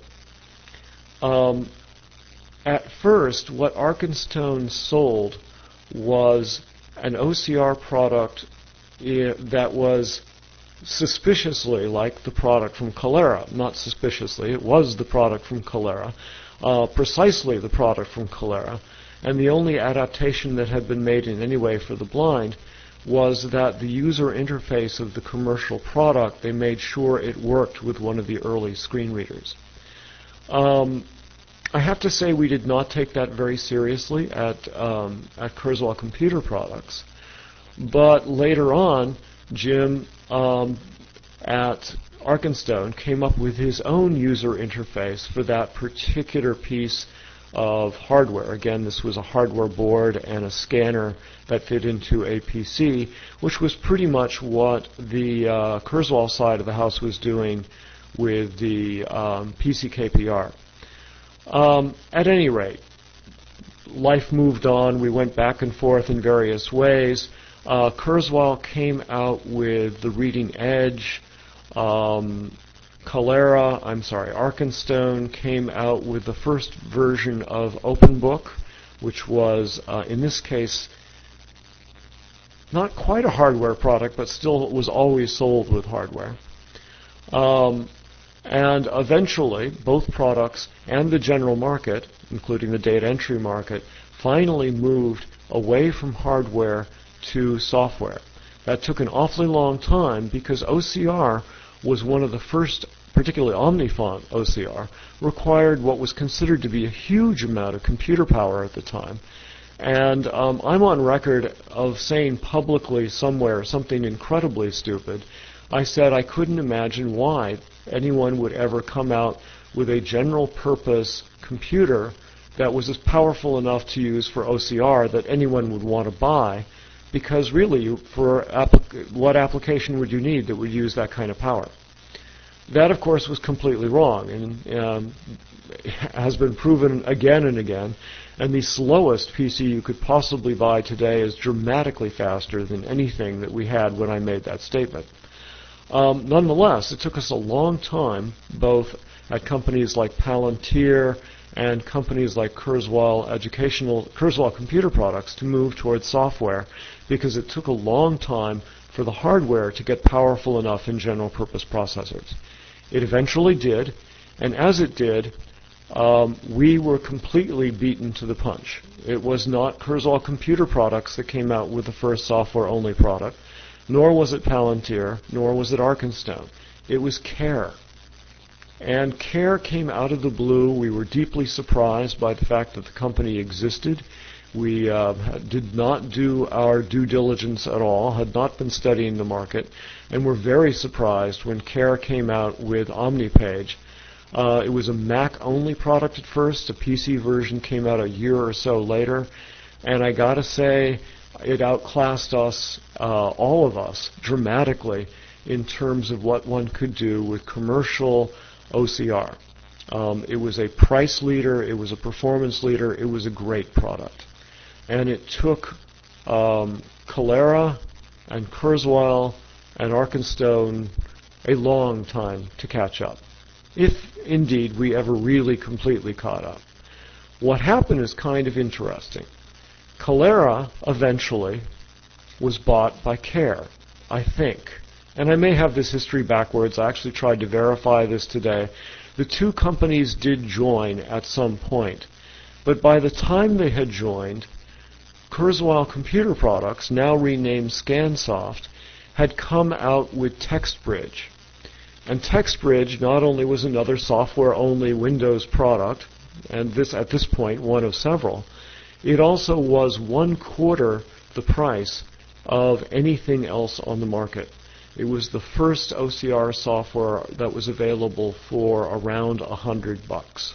Um, at first, what Arkenstone sold was an O C R product I- that was suspiciously like the product from Calera. Not suspiciously, it was the product from Calera, uh, precisely the product from Calera, and the only adaptation that had been made in any way for the blind was that the user interface of the commercial product, they made sure it worked with one of the early screen readers. Um, I have to say we did not take that very seriously at, um, at Kurzweil Computer Products, but later on, Jim um, at Arkenstone came up with his own user interface for that particular piece of hardware. Again, this was a hardware board and a scanner that fit into a P C, which was pretty much what the uh, Kurzweil side of the house was doing with the um, P C K P R. Um, at any rate, life moved on. We went back and forth in various ways. Uh, Kurzweil came out with the Reading Edge. Um, Calera, I'm sorry, Arkenstone came out with the first version of OpenBook, which was, uh, in this case, not quite a hardware product, but still was always sold with hardware. Um, and eventually, both products and the general market, including the data entry market, finally moved away from hardware to software. That took an awfully long time because O C R was one of the first, particularly Omnifont O C R, required what was considered to be a huge amount of computer power at the time. And um, I'm on record of saying publicly somewhere something incredibly stupid. I said I couldn't imagine why anyone would ever come out with a general purpose computer that was as powerful enough to use for O C R that anyone would want to buy, because really, for applic- what application would you need that would use that kind of power? That, of course, was completely wrong, and um, has been proven again and again. And the slowest P C you could possibly buy today is dramatically faster than anything that we had when I made that statement. Um, nonetheless, it took us a long time, both at companies like Palantir and companies like Kurzweil Educational, Kurzweil Computer Products, to move towards software, because it took a long time for the hardware to get powerful enough in general purpose processors. It eventually did, and as it did, um, we were completely beaten to the punch. It was not Kurzweil Computer Products that came out with the first software-only product, nor was it Palantir, nor was it Arkenstone. It was CARE. And CARE came out of the blue. We were deeply surprised by the fact that the company existed. We uh, did not do our due diligence at all, had not been studying the market, and were very surprised when CARE came out with OmniPage. Uh, it was a Mac-only product at first. The P C version came out a year or so later, and I gotta say, it outclassed us, uh, all of us, dramatically in terms of what one could do with commercial O C R. Um, it was a price leader, it was a performance leader, it was a great product. And it took um, Calera and Kurzweil and Arkenstone a long time to catch up, if indeed we ever really completely caught up. What happened is kind of interesting. Calera eventually was bought by CARE, I think. And I may have this history backwards. I actually tried to verify this today. The two companies did join at some point. But by the time they had joined, Kurzweil Computer Products, now renamed Scansoft, had come out with TextBridge. And TextBridge not only was another software-only Windows product, and this at this point one of several, it also was one quarter the price of anything else on the market. It was the first O C R software that was available for around a hundred bucks.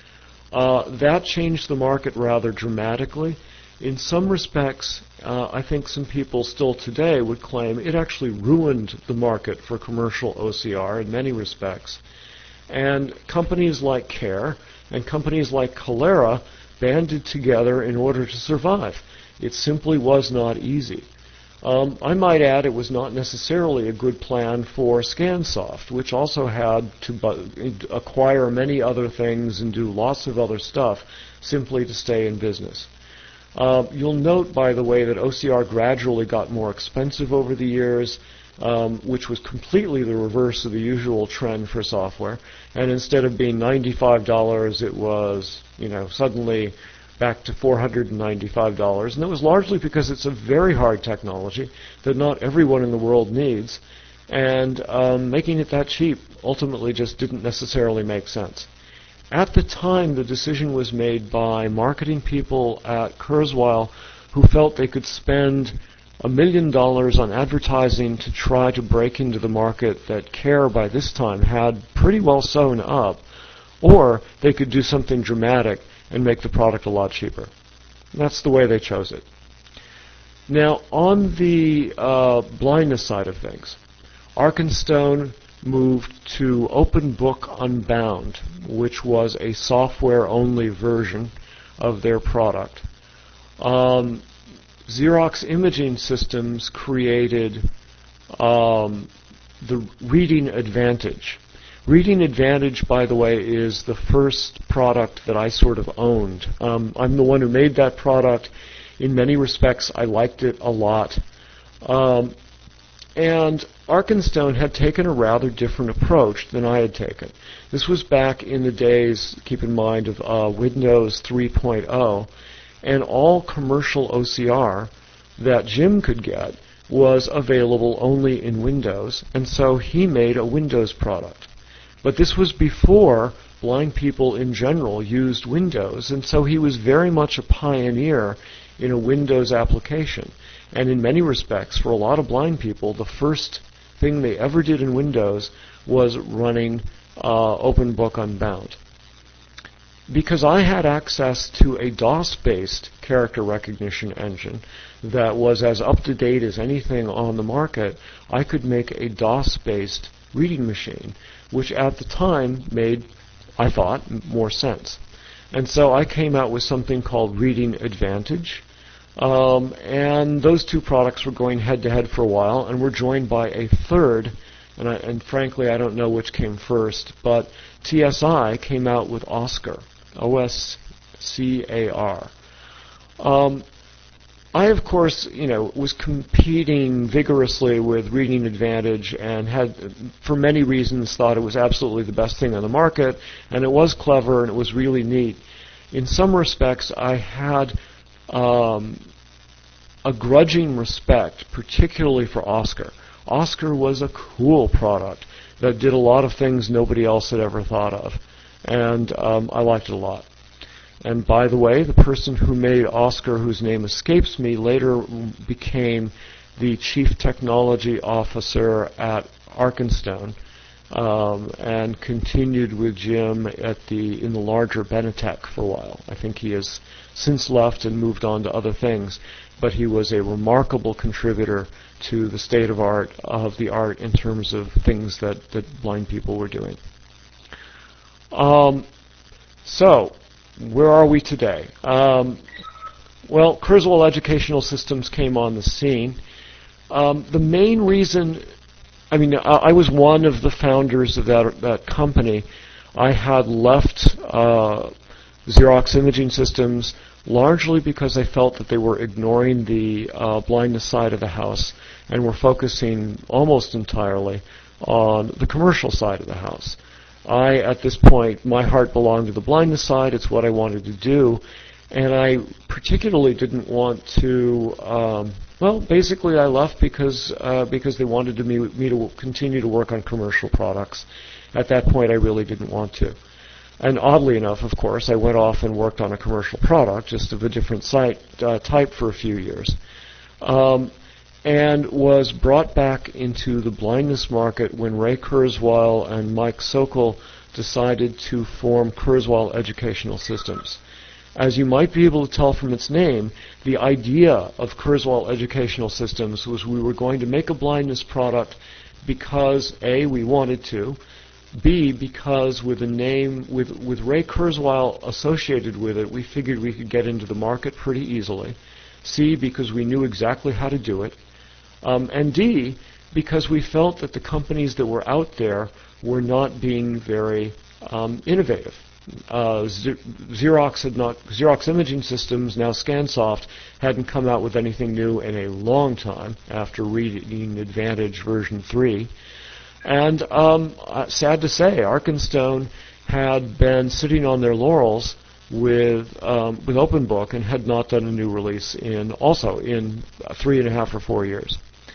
Uh, that changed the market rather dramatically. In some respects, uh, I think some people still today would claim it actually ruined the market for commercial O C R in many respects. And companies like CARE and companies like Calera banded together in order to survive. It simply was not easy. Um, I might add it was not necessarily a good plan for Scansoft, which also had to bu- acquire many other things and do lots of other stuff simply to stay in business. Uh, you'll note, by the way, that O C R gradually got more expensive over the years, um, which was completely the reverse of the usual trend for software. And instead of being ninety-five dollars, it was, you know, suddenly back to four hundred ninety-five dollars. And that was largely because it's a very hard technology that not everyone in the world needs. And um, making it that cheap ultimately just didn't necessarily make sense. At the time, the decision was made by marketing people at Kurzweil who felt they could spend a million dollars on advertising to try to break into the market that CARE by this time had pretty well sewn up, or they could do something dramatic and make the product a lot cheaper. And that's the way they chose it. Now, on the uh, blindness side of things, Arkenstone moved to OpenBook Unbound, which was a software-only version of their product. Um, Xerox Imaging Systems created um, the Reading Advantage. Reading Advantage, by the way, is the first product that I sort of owned. Um, I'm the one who made that product. In many respects, I liked it a lot. Um, and Arkenstone had taken a rather different approach than I had taken. This was back in the days, keep in mind, of uh, Windows three point oh, and all commercial O C R that Jim could get was available only in Windows, and so he made a Windows product. But this was before blind people in general used Windows, and so he was very much a pioneer in a Windows application. And in many respects, for a lot of blind people, the first thing they ever did in Windows was running uh, OpenBook Unbound. Because I had access to a DOS-based character recognition engine that was as up-to-date as anything on the market, I could make a DOS-based reading machine, which at the time made, I thought, more sense. And so I came out with something called Reading Advantage, um, and those two products were going head-to-head for a while, and were joined by a third, and, I, and frankly I don't know which came first, but T S I came out with Oscar, O S C A R. Um, I, of course, you know, was competing vigorously with Reading Advantage and had, for many reasons, thought it was absolutely the best thing on the market, and it was clever and it was really neat. In some respects, I had um, a grudging respect, particularly for Oscar. Oscar was a cool product that did a lot of things nobody else had ever thought of, and um, I liked it a lot. And by the way, the person who made Oscar, whose name escapes me, later became the chief technology officer at Arkenstone, um, and continued with Jim at the in the larger Benetech for a while. I think he has since left and moved on to other things, but he was a remarkable contributor to the state of art of the art in terms of things that, that blind people were doing. Um, so. Where are we today? Um, well, Kurzweil Educational Systems came on the scene. Um, the main reason, I mean, I, I was one of the founders of that, that company. I had left uh, Xerox Imaging Systems largely because I felt that they were ignoring the uh, blindness side of the house and were focusing almost entirely on the commercial side of the house. I, at this point, my heart belonged to the blindness side. It's what I wanted to do. And I particularly didn't want to, um, well, basically I left because uh, because they wanted to me, me to continue to work on commercial products. At that point, I really didn't want to. And oddly enough, of course, I went off and worked on a commercial product, just of a different site, uh, type for a few years. Um, and was brought back into the blindness market when Ray Kurzweil and Mike Sokol decided to form Kurzweil Educational Systems. As you might be able to tell from its name, the idea of Kurzweil Educational Systems was we were going to make a blindness product because, A, we wanted to, B, because with a name, with, with Ray Kurzweil associated with it, we figured we could get into the market pretty easily, C, because we knew exactly how to do it, Um, and D, because we felt that the companies that were out there were not being very um, innovative. Uh, Xerox had not, Xerox Imaging Systems, now Scansoft, hadn't come out with anything new in a long time after Reading Advantage version three. And um, uh, sad to say, Arkenstone had been sitting on their laurels with um, with OpenBook and had not done a new release in also in three and a half or four years.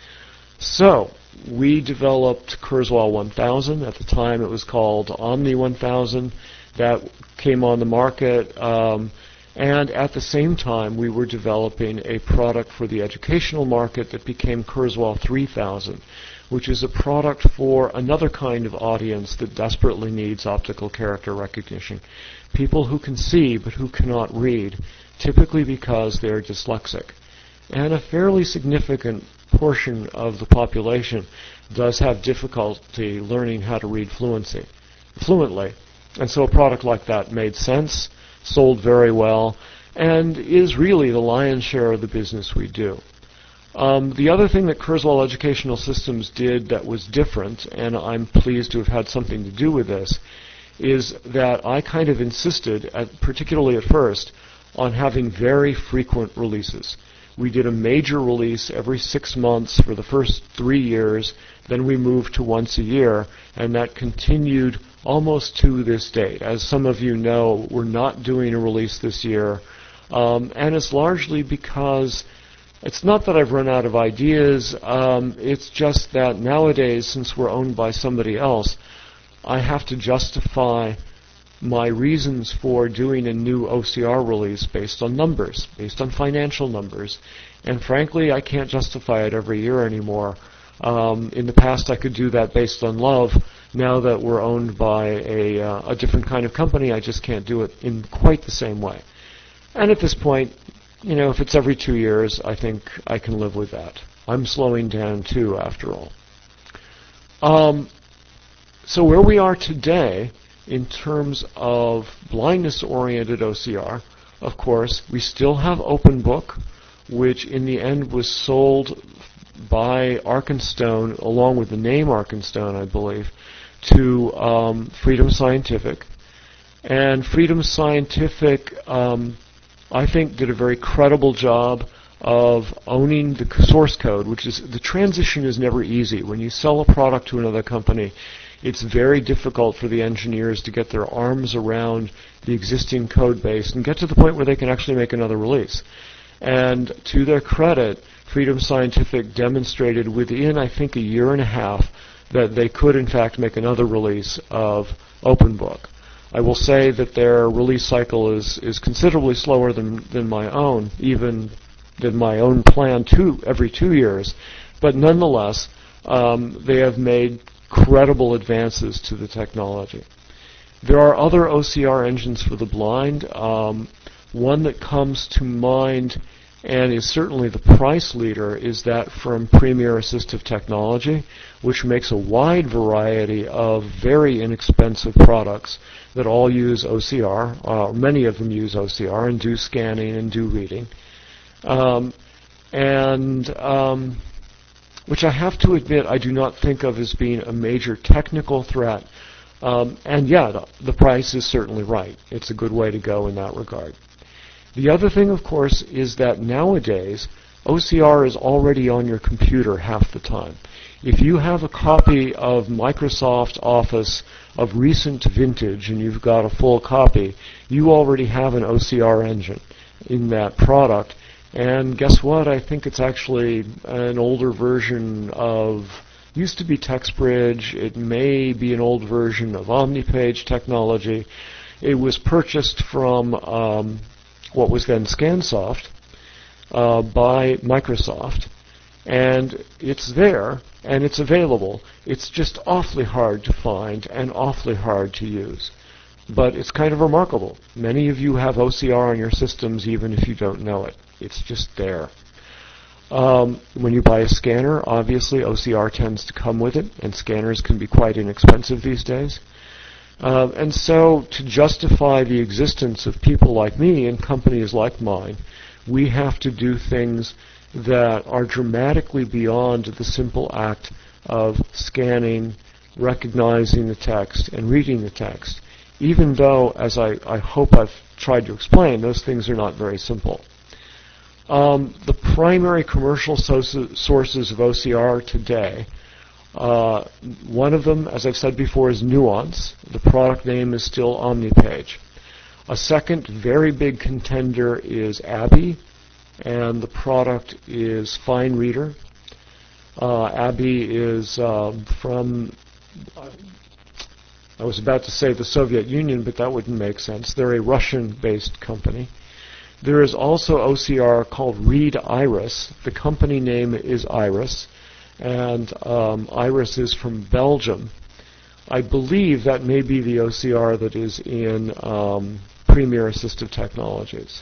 So we developed Kurzweil one thousand. At the time, it was called Omni one thousand. That came on the market, um, and at the same time, we were developing a product for the educational market that became Kurzweil three thousand, which is a product for another kind of audience that desperately needs optical character recognition. People who can see but who cannot read, typically because they're dyslexic. And a fairly significant portion of the population does have difficulty learning how to read fluency, fluently. And so a product like that made sense, sold very well, and is really the lion's share of the business we do. Um, the other thing that Kurzweil Educational Systems did that was different, and I'm pleased to have had something to do with this, is that I kind of insisted, at, particularly at first, on having very frequent releases. We did a major release every six months for the first three years, then we moved to once a year, and that continued almost to this date. As some of you know, we're not doing a release this year, um, and it's largely because it's not that I've run out of ideas, um, it's just that nowadays, since we're owned by somebody else, I have to justify my reasons for doing a new O C R release based on numbers, based on financial numbers. And frankly, I can't justify it every year anymore. Um, in the past, I could do that based on love. Now that we're owned by a, uh, a different kind of company, I just can't do it in quite the same way. And at this point, you know, if it's every two years, I think I can live with that. I'm slowing down too, after all. Um, so where we are today in terms of blindness-oriented O C R, of course, we still have OpenBook, which in the end was sold by Arkenstone, along with the name Arkenstone, I believe, to um, Freedom Scientific. And Freedom Scientific, um, I think, did a very credible job of owning the source code, which is, the transition is never easy. When you sell a product to another company, it's very difficult for the engineers to get their arms around the existing code base and get to the point where they can actually make another release. And to their credit, Freedom Scientific demonstrated within, I think, a year and a half that they could, in fact, make another release of OpenBook. I will say that their release cycle is, is considerably slower than, than my own, even than my own plan two, every two years. But nonetheless, um, they have made credible advances to the technology. There are other O C R engines for the blind. Um, one that comes to mind and is certainly the price leader is that from Premier Assistive Technology, which makes a wide variety of very inexpensive products that all use O C R. Uh, many of them use O C R and do scanning and do reading. Um, and um, which I have to admit I do not think of as being a major technical threat. Um, and yeah, the, the price is certainly right. It's a good way to go in that regard. The other thing, of course, is that nowadays O C R is already on your computer half the time. If you have a copy of Microsoft Office of recent vintage and you've got a full copy, you already have an O C R engine in that product. And guess what? I think it's actually an older version of, used to be TextBridge. It may be an old version of OmniPage technology. It was purchased from um, what was then Scansoft uh, by Microsoft. And it's there, and it's available. It's just awfully hard to find and awfully hard to use. But it's kind of remarkable. Many of you have O C R on your systems even if you don't know it. It's just there. Um, when you buy a scanner, obviously O C R tends to come with it, and scanners can be quite inexpensive these days. Uh, and so to justify the existence of people like me and companies like mine, we have to do things that are dramatically beyond the simple act of scanning, recognizing the text, and reading the text, even though, as I, I hope I've tried to explain, those things are not very simple. Um, the primary commercial so- sources of O C R today, uh, one of them, as I've said before, is Nuance. The product name is still OmniPage. A second very big contender is Abby, and the product is FineReader. Uh, Abby is uh, from, uh, I was about to say the Soviet Union, but that wouldn't make sense. They're a Russian-based company. There is also O C R called Read Iris. The company name is Iris, and um, Iris is from Belgium. I believe that may be the O C R that is in um, Premier Assistive Technologies.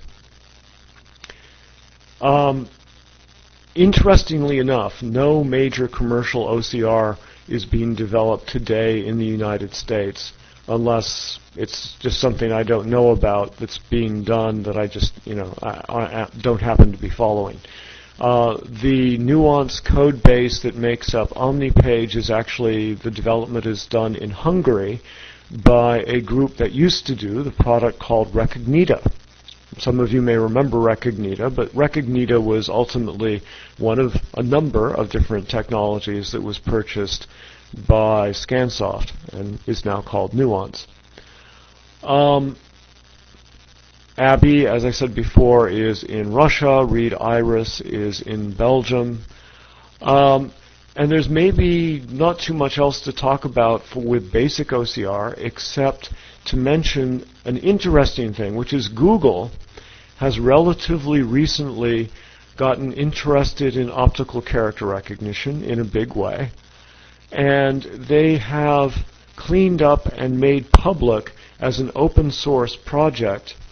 Um, interestingly enough, no major commercial O C R is being developed today in the United States, unless it's just something I don't know about that's being done that I just, you know, I, I don't happen to be following. Uh, the Nuance code base that makes up OmniPage is actually, the development is done in Hungary by a group that used to do the product called Recognita. Some of you may remember Recognita, but Recognita was ultimately one of a number of different technologies that was purchased by Scansoft and is now called Nuance. Um, Abby, as I said before, is in Russia. Read Iris is in Belgium. Um, and there's maybe not too much else to talk about for, with basic O C R, except to mention an interesting thing, which is Google has relatively recently gotten interested in optical character recognition in a big way. And they have cleaned up and made public as an open source project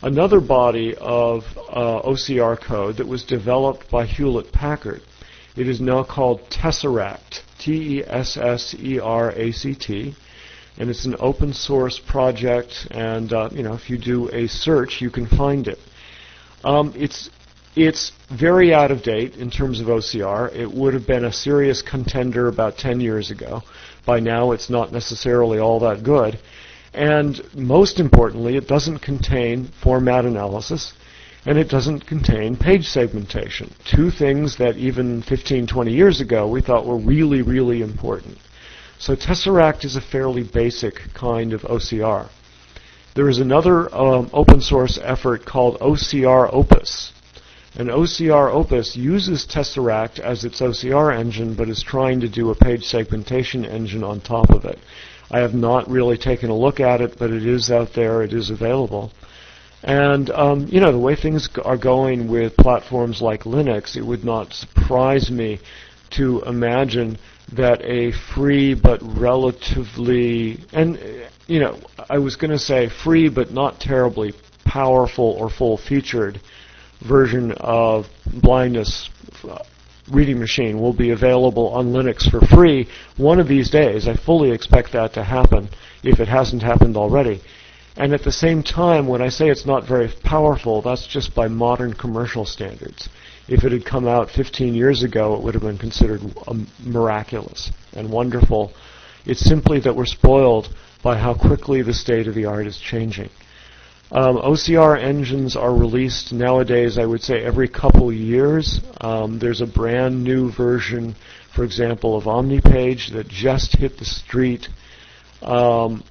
another body of uh, O C R code that was developed by Hewlett-Packard. It is now called Tesseract, T E S S E R A C T, and it's an open source project, and uh, you know, if you do a search, you can find it. Um, it's It's very out of date in terms of O C R. It would have been a serious contender about ten years ago. By now, it's not necessarily all that good. And most importantly, it doesn't contain format analysis, and it doesn't contain page segmentation, two things that even fifteen, twenty years ago we thought were really, really important. So Tesseract is a fairly basic kind of O C R. There is another um, open source effort called O C R Opus. And O C R Opus uses Tesseract as its O C R engine, but is trying to do a page segmentation engine on top of it. I have not really taken a look at it, but it is out there. It is available. And, um, you know, the way things are going with platforms like Linux, it would not surprise me to imagine that a free but relatively, and, you know, I was going to say free but not terribly powerful or full-featured version of blindness uh, reading machine will be available on Linux for free one of these days. I fully expect that to happen if it hasn't happened already. And at the same time, when I say it's not very powerful, that's just by modern commercial standards. If it had come out fifteen years ago, it would have been considered um, miraculous and wonderful. It's simply that we're spoiled by how quickly the state of the art is changing. Um, O C R engines are released nowadays, I would say, every couple years. Um, there's a brand new version, for example, of OmniPage that just hit the street. Um,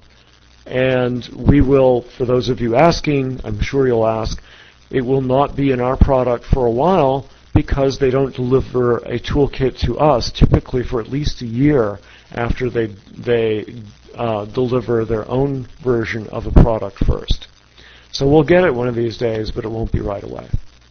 and we will, for those of you asking, I'm sure you'll ask, it will not be in our product for a while because they don't deliver a toolkit to us, typically for at least a year after they, they uh, deliver their own version of a product first. So we'll get it one of these days, but it won't be right away.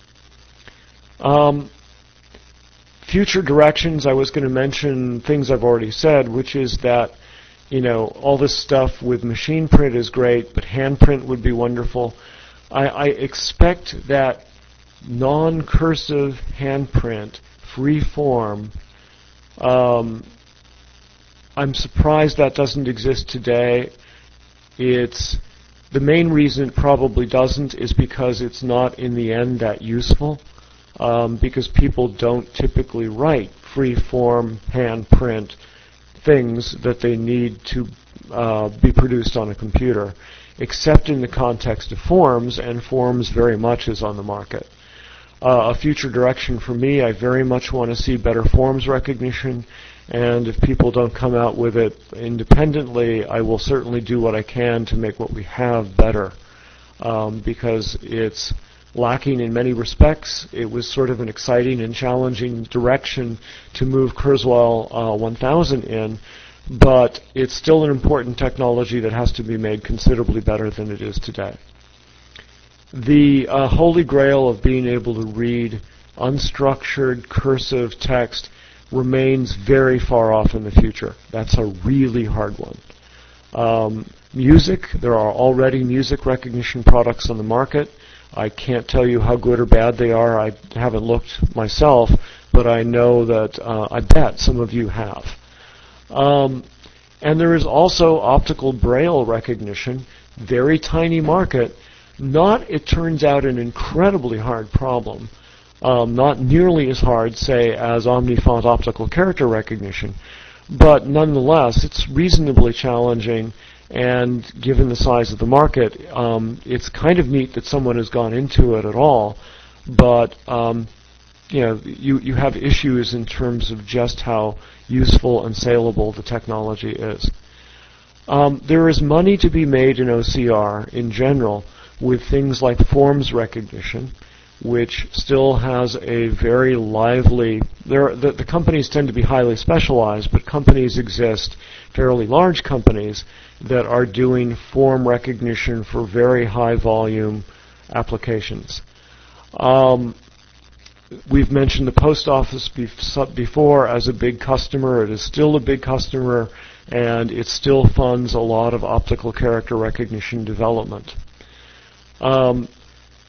Um, future directions, I was going to mention things I've already said, which is that, you know, all this stuff with machine print is great, but hand print would be wonderful. I, I expect that non-cursive hand print, free form, um, I'm surprised that doesn't exist today. It's The main reason it probably doesn't is because it's not in the end that useful, um, because people don't typically write free-form, hand-print things that they need to uh, be produced on a computer, except in the context of forms, and forms very much is on the market. Uh, a future direction for me, I very much want to see better forms recognition, and if people don't come out with it independently, I will certainly do what I can to make what we have better, um, because it's lacking in many respects. It was sort of an exciting and challenging direction to move Kurzweil uh, one thousand in, but it's still an important technology that has to be made considerably better than it is today. The uh, holy grail of being able to read unstructured cursive text remains very far off in the future. That's a really hard one. Um, music, there are already music recognition products on the market. I can't tell you how good or bad they are. I haven't looked myself, but I know that uh, I bet some of you have. Um, and there is also optical braille recognition, very tiny market. Not, it turns out, an incredibly hard problem. Um, not nearly as hard, say, as Omnifont optical character recognition, but nonetheless, it's reasonably challenging, and given the size of the market, um, it's kind of neat that someone has gone into it at all, but um, you know, you, you have issues in terms of just how useful and saleable the technology is. Um, there is money to be made in O C R in general with things like forms recognition, which still has a very lively, there, the, the companies tend to be highly specialized, but companies exist, fairly large companies, that are doing form recognition for very high volume applications. Um, we've mentioned the post office bef- before as a big customer. It is still a big customer, and it still funds a lot of optical character recognition development. Um,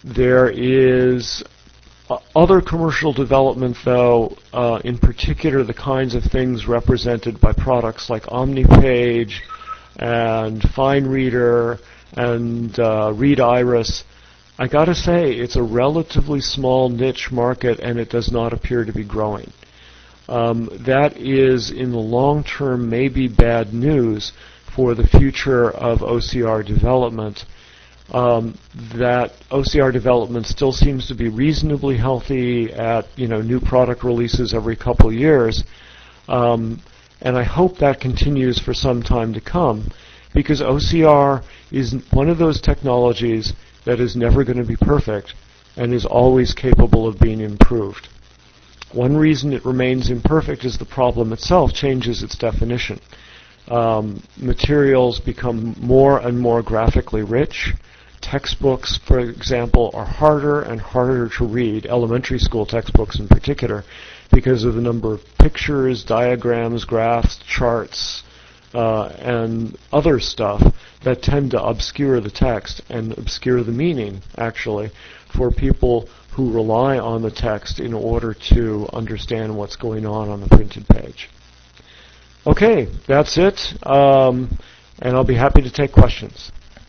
There is uh, other commercial development, though, uh, in particular the kinds of things represented by products like OmniPage and FineReader and uh, ReadIris. I got to say, it's a relatively small niche market, and it does not appear to be growing. Um, that is, in the long term, maybe bad news for the future of O C R development. Um, that O C R development still seems to be reasonably healthy at, you know, new product releases every couple of years, um, and I hope that continues for some time to come, because O C R is one of those technologies that is never going to be perfect and is always capable of being improved. One reason it remains imperfect is the problem itself changes its definition. Um, materials become more and more graphically rich. Textbooks, for example, are harder and harder to read, elementary school textbooks in particular, because of the number of pictures, diagrams, graphs, charts, uh, and other stuff that tend to obscure the text and obscure the meaning, actually, for people who rely on the text in order to understand what's going on on the printed page. Okay, that's it, um, and I'll be happy to take questions.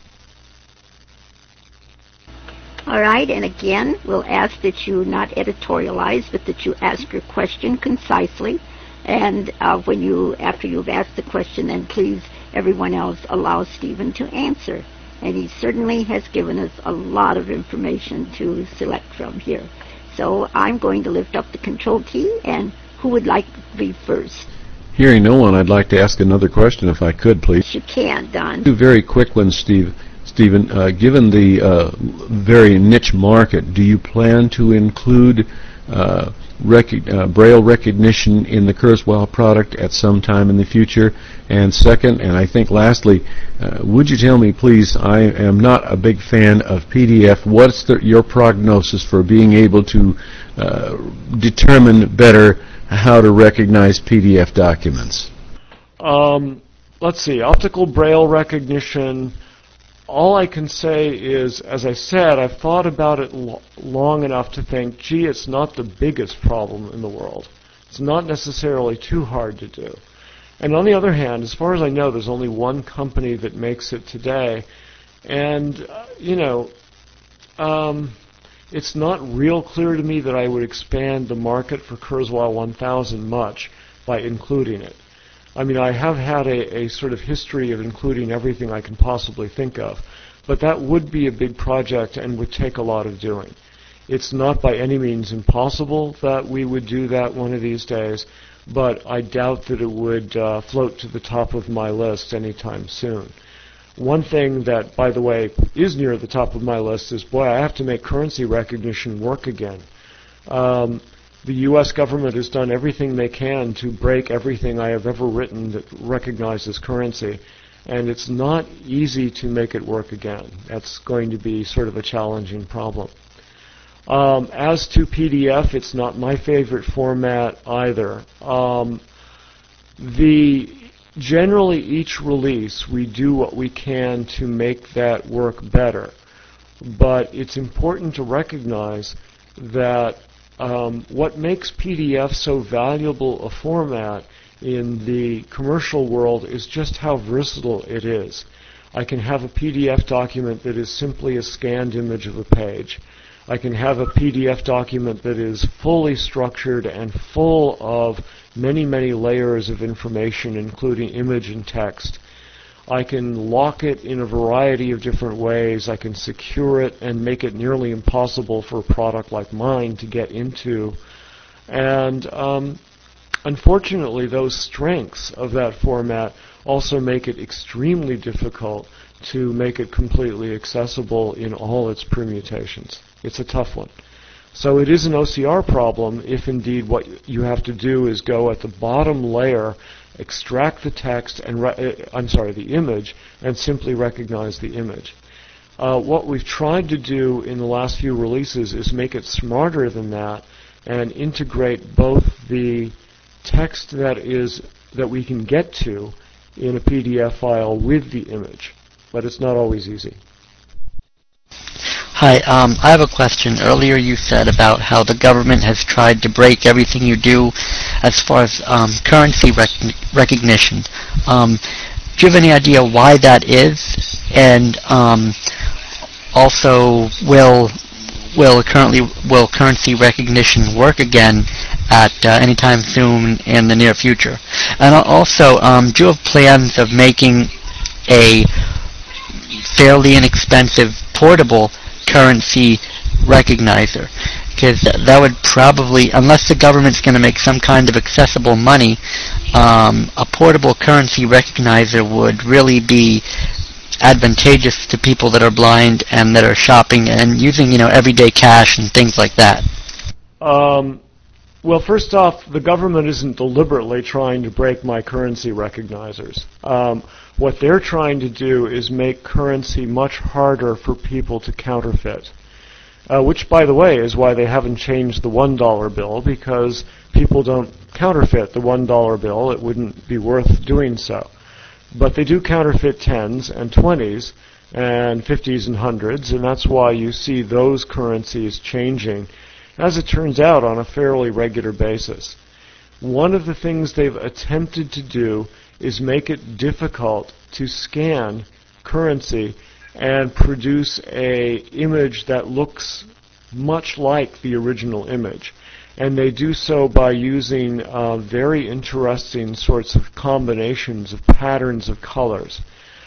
All right, and again, we'll ask that you not editorialize, but that you ask your question concisely. And uh, when you, after you've asked the question, then please, everyone else, allow Stephen to answer. And he certainly has given us a lot of information to select from here. So I'm going to lift up the control key, and who would like to be first? Hearing no one, I'd like to ask another question, if I could, please. You can, Don. Two very quick ones, Steve. Stephen, uh, given the uh, very niche market, do you plan to include uh, rec- uh, Braille recognition in the Kurzweil product at some time in the future? And second, and I think lastly, uh, would you tell me, please, I am not a big fan of P D F. What's the, your prognosis for being able to uh, determine better how to recognize P D F documents? Um, let's see, optical Braille recognition. All I can say is, as I said, I've thought about it lo- long enough to think, gee, it's not the biggest problem in the world. It's not necessarily too hard to do. And on the other hand, as far as I know, there's only one company that makes it today. And, uh, you know, um, it's not real clear to me that I would expand the market for Kurzweil one thousand much by including it. I mean, I have had a, a sort of history of including everything I can possibly think of, but that would be a big project and would take a lot of doing. It's not by any means impossible that we would do that one of these days, but I doubt that it would uh, float to the top of my list anytime soon. One thing that, by the way, is near the top of my list is, boy, I have to make currency recognition work again. Um, The U S government has done everything they can to break everything I have ever written that recognizes currency, and it's not easy to make it work again. That's going to be sort of a challenging problem. Um, as to P D F, it's not my favorite format either. Um, the generally, each release, we do what we can to make that work better, but it's important to recognize that Um, what makes P D F so valuable a format in the commercial world is just how versatile it is. I can have a P D F document that is simply a scanned image of a page. I can have a P D F document that is fully structured and full of many, many layers of information, including image and text. I can lock it in a variety of different ways. I can secure it and make it nearly impossible for a product like mine to get into. And um, unfortunately, those strengths of that format also make it extremely difficult to make it completely accessible in all its permutations. It's a tough one. So it is an O C R problem if indeed what you have to do is go at the bottom layer, extract the text and re- uh, I'm sorry, the image, and simply recognize the image. Uh, what we've tried to do in the last few releases is make it smarter than that and integrate both the text that is that we can get to in a P D F file with the image, but it's not always easy. Hi, um, I have a question. Earlier you said about how the government has tried to break everything you do as far as um, currency rec- recognition. Um, do you have any idea why that is? And um, also, will will currently will currency recognition work again at uh, any time soon in the near future? And also, um, do you have plans of making a fairly inexpensive portable currency recognizer? Because that would probably, unless the government's going to make some kind of accessible money, um, a portable currency recognizer would really be advantageous to people that are blind and that are shopping and using, you know, everyday cash and things like that. Um, well, first off, the government isn't deliberately trying to break my currency recognizers. Um, what they're trying to do is make currency much harder for people to counterfeit, uh, which, by the way, is why they haven't changed the one dollar bill, because people don't counterfeit the one dollar bill. It wouldn't be worth doing so. But they do counterfeit tens and twenties and fifties and hundreds, and that's why you see those currencies changing, as it turns out, on a fairly regular basis. One of the things they've attempted to do is make it difficult to scan currency and produce a image that looks much like the original image. And they do so by using uh, very interesting sorts of combinations of patterns of colors.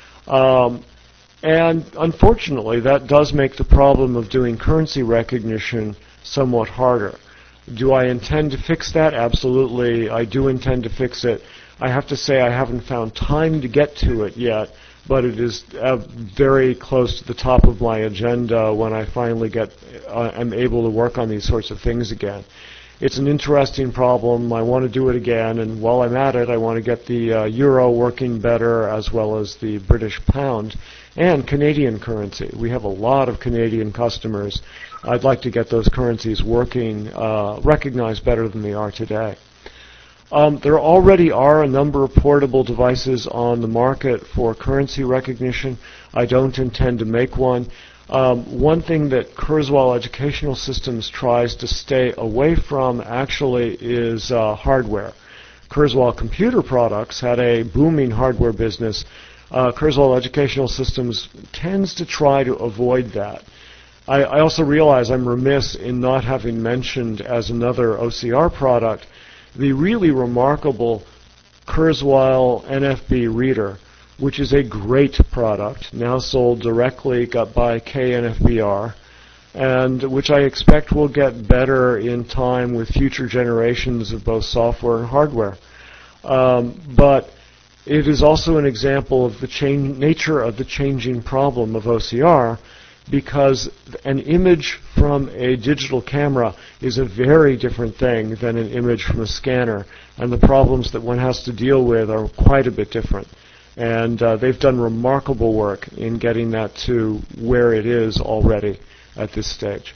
Um, and unfortunately, that does make the problem of doing currency recognition somewhat harder. Do I intend to fix that? Absolutely, I do intend to fix it. I have to say I haven't found time to get to it yet, but it is uh, very close to the top of my agenda when I finally get, uh, I'm able to work on these sorts of things again. It's an interesting problem. I want to do it again, and while I'm at it, I want to get the uh, euro working better, as well as the British pound and Canadian currency. We have a lot of Canadian customers. I'd like to get those currencies working, uh, recognized better than they are today. Um, there already are a number of portable devices on the market for currency recognition. I don't intend to make one. Um, one thing that Kurzweil Educational Systems tries to stay away from actually is uh, hardware. Kurzweil Computer Products had a booming hardware business. Uh, Kurzweil Educational Systems tends to try to avoid that. I, I also realize I'm remiss in not having mentioned as another O C R product the really remarkable Kurzweil N F B reader, which is a great product, now sold directly by K N F B R, and which I expect will get better in time with future generations of both software and hardware. Um, but it is also an example of the change, nature of the changing problem of O C R, because an image from a digital camera is a very different thing than an image from a scanner, and the problems that one has to deal with are quite a bit different. And uh, they've done remarkable work in getting that to where it is already at this stage.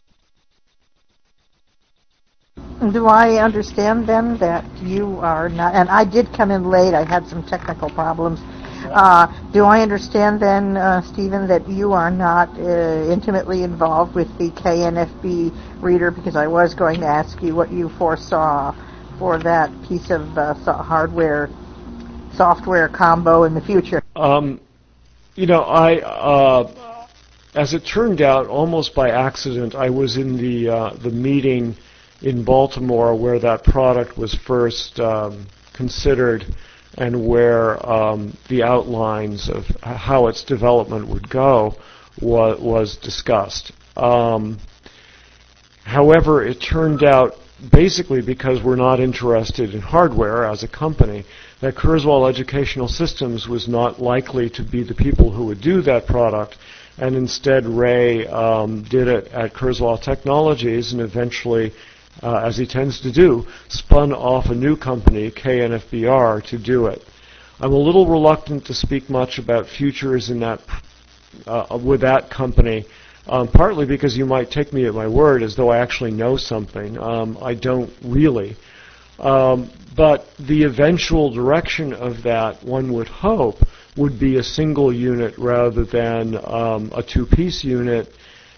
Do I understand then that you are not, and I did come in late, I had some technical problems. Uh, do I understand then, uh, Stephen, that you are not uh, intimately involved with the K N F B reader? Because I was going to ask you what you foresaw for that piece of uh, so- hardware software combo in the future. Um, you know, I, uh, as it turned out, almost by accident, I was in the uh, the meeting in Baltimore where that product was first um, considered, and where um, the outlines of how its development would go wa- was discussed. Um, however, it turned out, basically because we're not interested in hardware as a company, that Kurzweil Educational Systems was not likely to be the people who would do that product, and instead Ray um, did it at Kurzweil Technologies, and eventually, uh, as he tends to do, spun off a new company, K N F B R, to do it. I'm a little reluctant to speak much about futures in that uh, with that company, um, partly because you might take me at my word as though I actually know something. Um, I don't really. Um, but the eventual direction of that, one would hope, would be a single unit rather than um, a two-piece unit,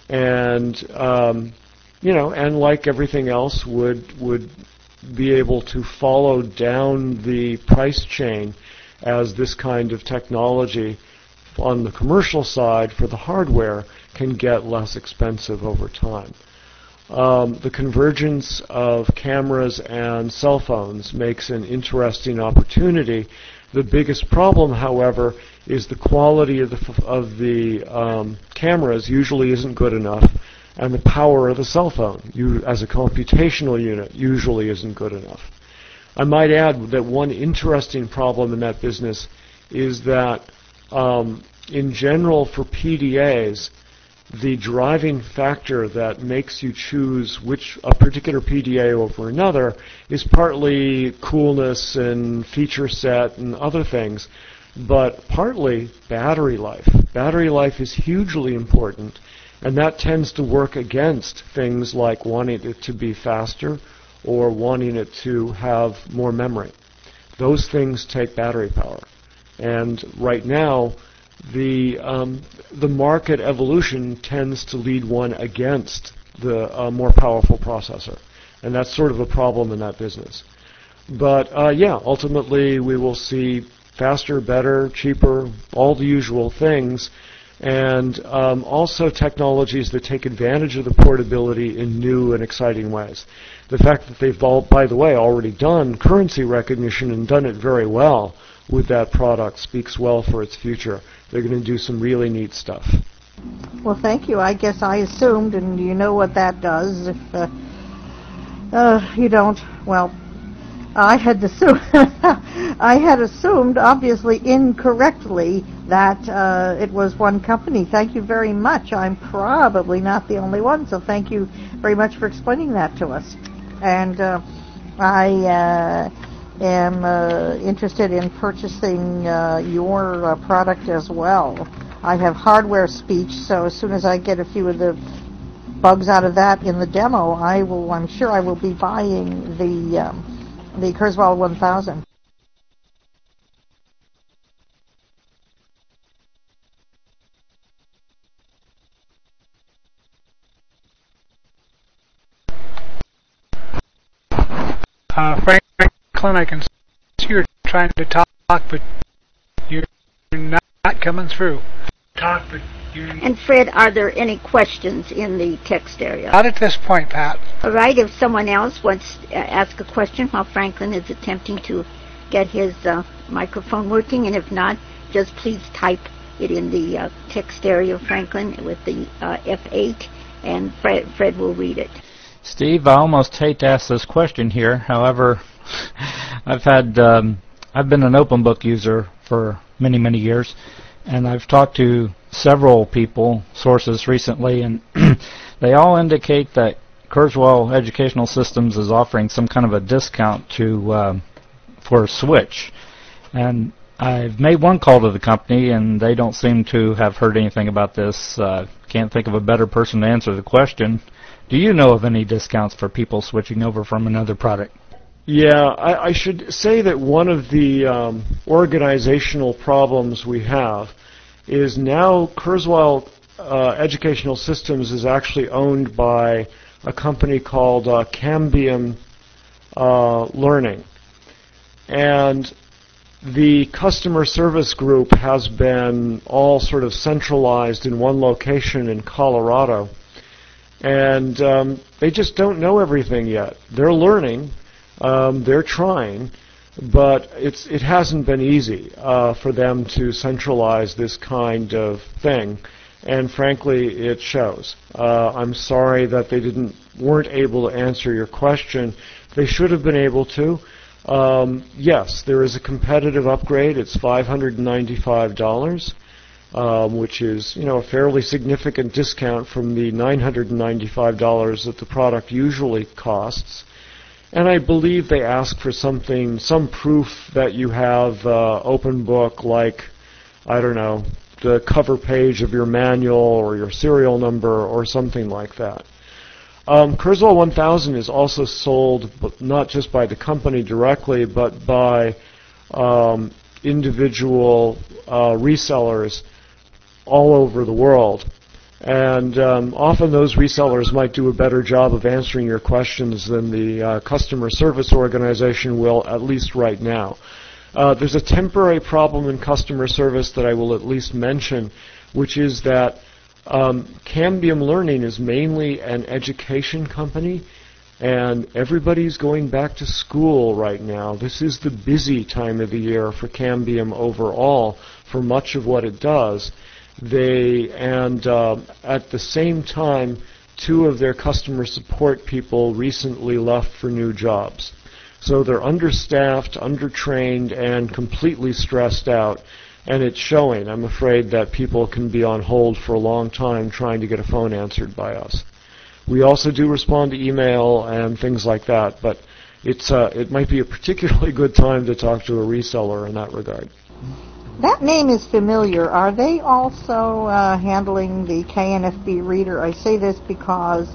and um, you know, and like everything else, would would be able to follow down the price chain as this kind of technology on the commercial side for the hardware can get less expensive over time. Um, the convergence of cameras and cell phones makes an interesting opportunity. The biggest problem, however, is the quality of the, f- of the um, cameras usually isn't good enough, and the power of the cell phone you, as a computational unit usually isn't good enough. I might add that one interesting problem in that business is that um, in general for P D As, the driving factor that makes you choose which a particular P D A over another is partly coolness and feature set and other things, but partly battery life. Battery life is hugely important, and that tends to work against things like wanting it to be faster or wanting it to have more memory. Those things take battery power. And right now, the um, the market evolution tends to lead one against the uh, more powerful processor. And that's sort of a problem in that business. But uh, yeah, ultimately we will see faster, better, cheaper, all the usual things, and um, also technologies that take advantage of the portability in new and exciting ways. The fact that they've, all, by the way, already done currency recognition and done it very well with that product speaks well for its future. They're going to do some really neat stuff. Well, thank you. I guess I assumed, and you know what that does. If uh, uh, you don't, well, I had assumed, I had assumed, obviously incorrectly, that uh, it was one company. Thank you very much. I'm probably not the only one, so thank you very much for explaining that to us. And uh, I uh, am uh, interested in purchasing uh, your uh, product as well. I have hardware speech, so as soon as I get a few of the bugs out of that in the demo, I will. I'm sure I will be buying the um, the Kurzweil one thousand. Uh, Franklin, I can see you're trying to talk, but you're not, not coming through. Talk, but you're... And Fred, are there any questions in the text area? Not at this point, Pat. All right, if someone else wants to ask a question while Franklin is attempting to get his uh, microphone working, and if not, just please type it in the uh, text area, Franklin, with the uh, F eight, and Fred, Fred will read it. Steve, I almost hate to ask this question here. However, I've had um, I've been an OpenBook user for many, many years, and I've talked to several people, sources recently, and they all indicate that Kurzweil Educational Systems is offering some kind of a discount to um, for a switch. And I've made one call to the company, and they don't seem to have heard anything about this. Uh, can't think of a better person to answer the question. Do you know of any discounts for people switching over from another product? Yeah, I, I should say that one of the um, organizational problems we have is now Kurzweil uh, Educational Systems is actually owned by a company called uh, Cambium uh, Learning. And the customer service group has been all sort of centralized in one location in Colorado. And um, they just don't know everything yet. They're learning, um, they're trying, but it's it hasn't been easy uh, for them to centralize this kind of thing. And frankly, it shows. Uh, I'm sorry that they didn't weren't able to answer your question. They should have been able to. Um, yes, there is a competitive upgrade. It's five hundred ninety-five dollars. Um, which is, you know, a fairly significant discount from the nine hundred ninety-five dollars that the product usually costs. And I believe they ask for something, some proof that you have uh, OpenBook, like, I don't know, the cover page of your manual or your serial number or something like that. Um, Kurzweil one thousand is also sold not just by the company directly, but by um, individual uh, resellers all over the world. And um, often those resellers might do a better job of answering your questions than the uh, customer service organization will, at least right now. Uh, there's a temporary problem in customer service that I will at least mention, which is that um, Cambium Learning is mainly an education company, and everybody's going back to school right now. This is the busy time of the year for Cambium overall for much of what it does. They and uh, at the same time, two of their customer support people recently left for new jobs. So they're understaffed, undertrained, and completely stressed out. And it's showing. I'm afraid that people can be on hold for a long time trying to get a phone answered by us. We also do respond to email and things like that, but it's uh, it might be a particularly good time to talk to a reseller in that regard. That name is familiar. Are they also uh, handling the K N F B reader? I say this because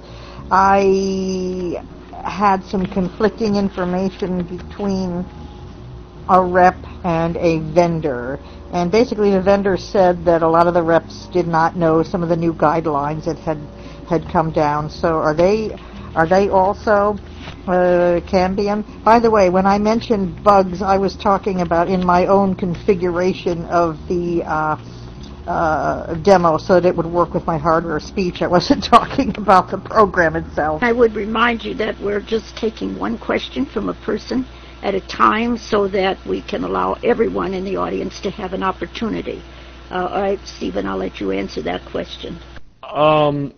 I had some conflicting information between a rep and a vendor. And basically the vendor said that a lot of the reps did not know some of the new guidelines that had had come down. So are they are they also uh, Cambium? By the way, when I mentioned bugs, I was talking about in my own configuration of the uh, uh, demo so that it would work with my hardware speech. I wasn't talking about the program itself. I would remind you that we're just taking one question from a person at a time so that we can allow everyone in the audience to have an opportunity. Uh, all right, Stephen, I'll let you answer that question. Um,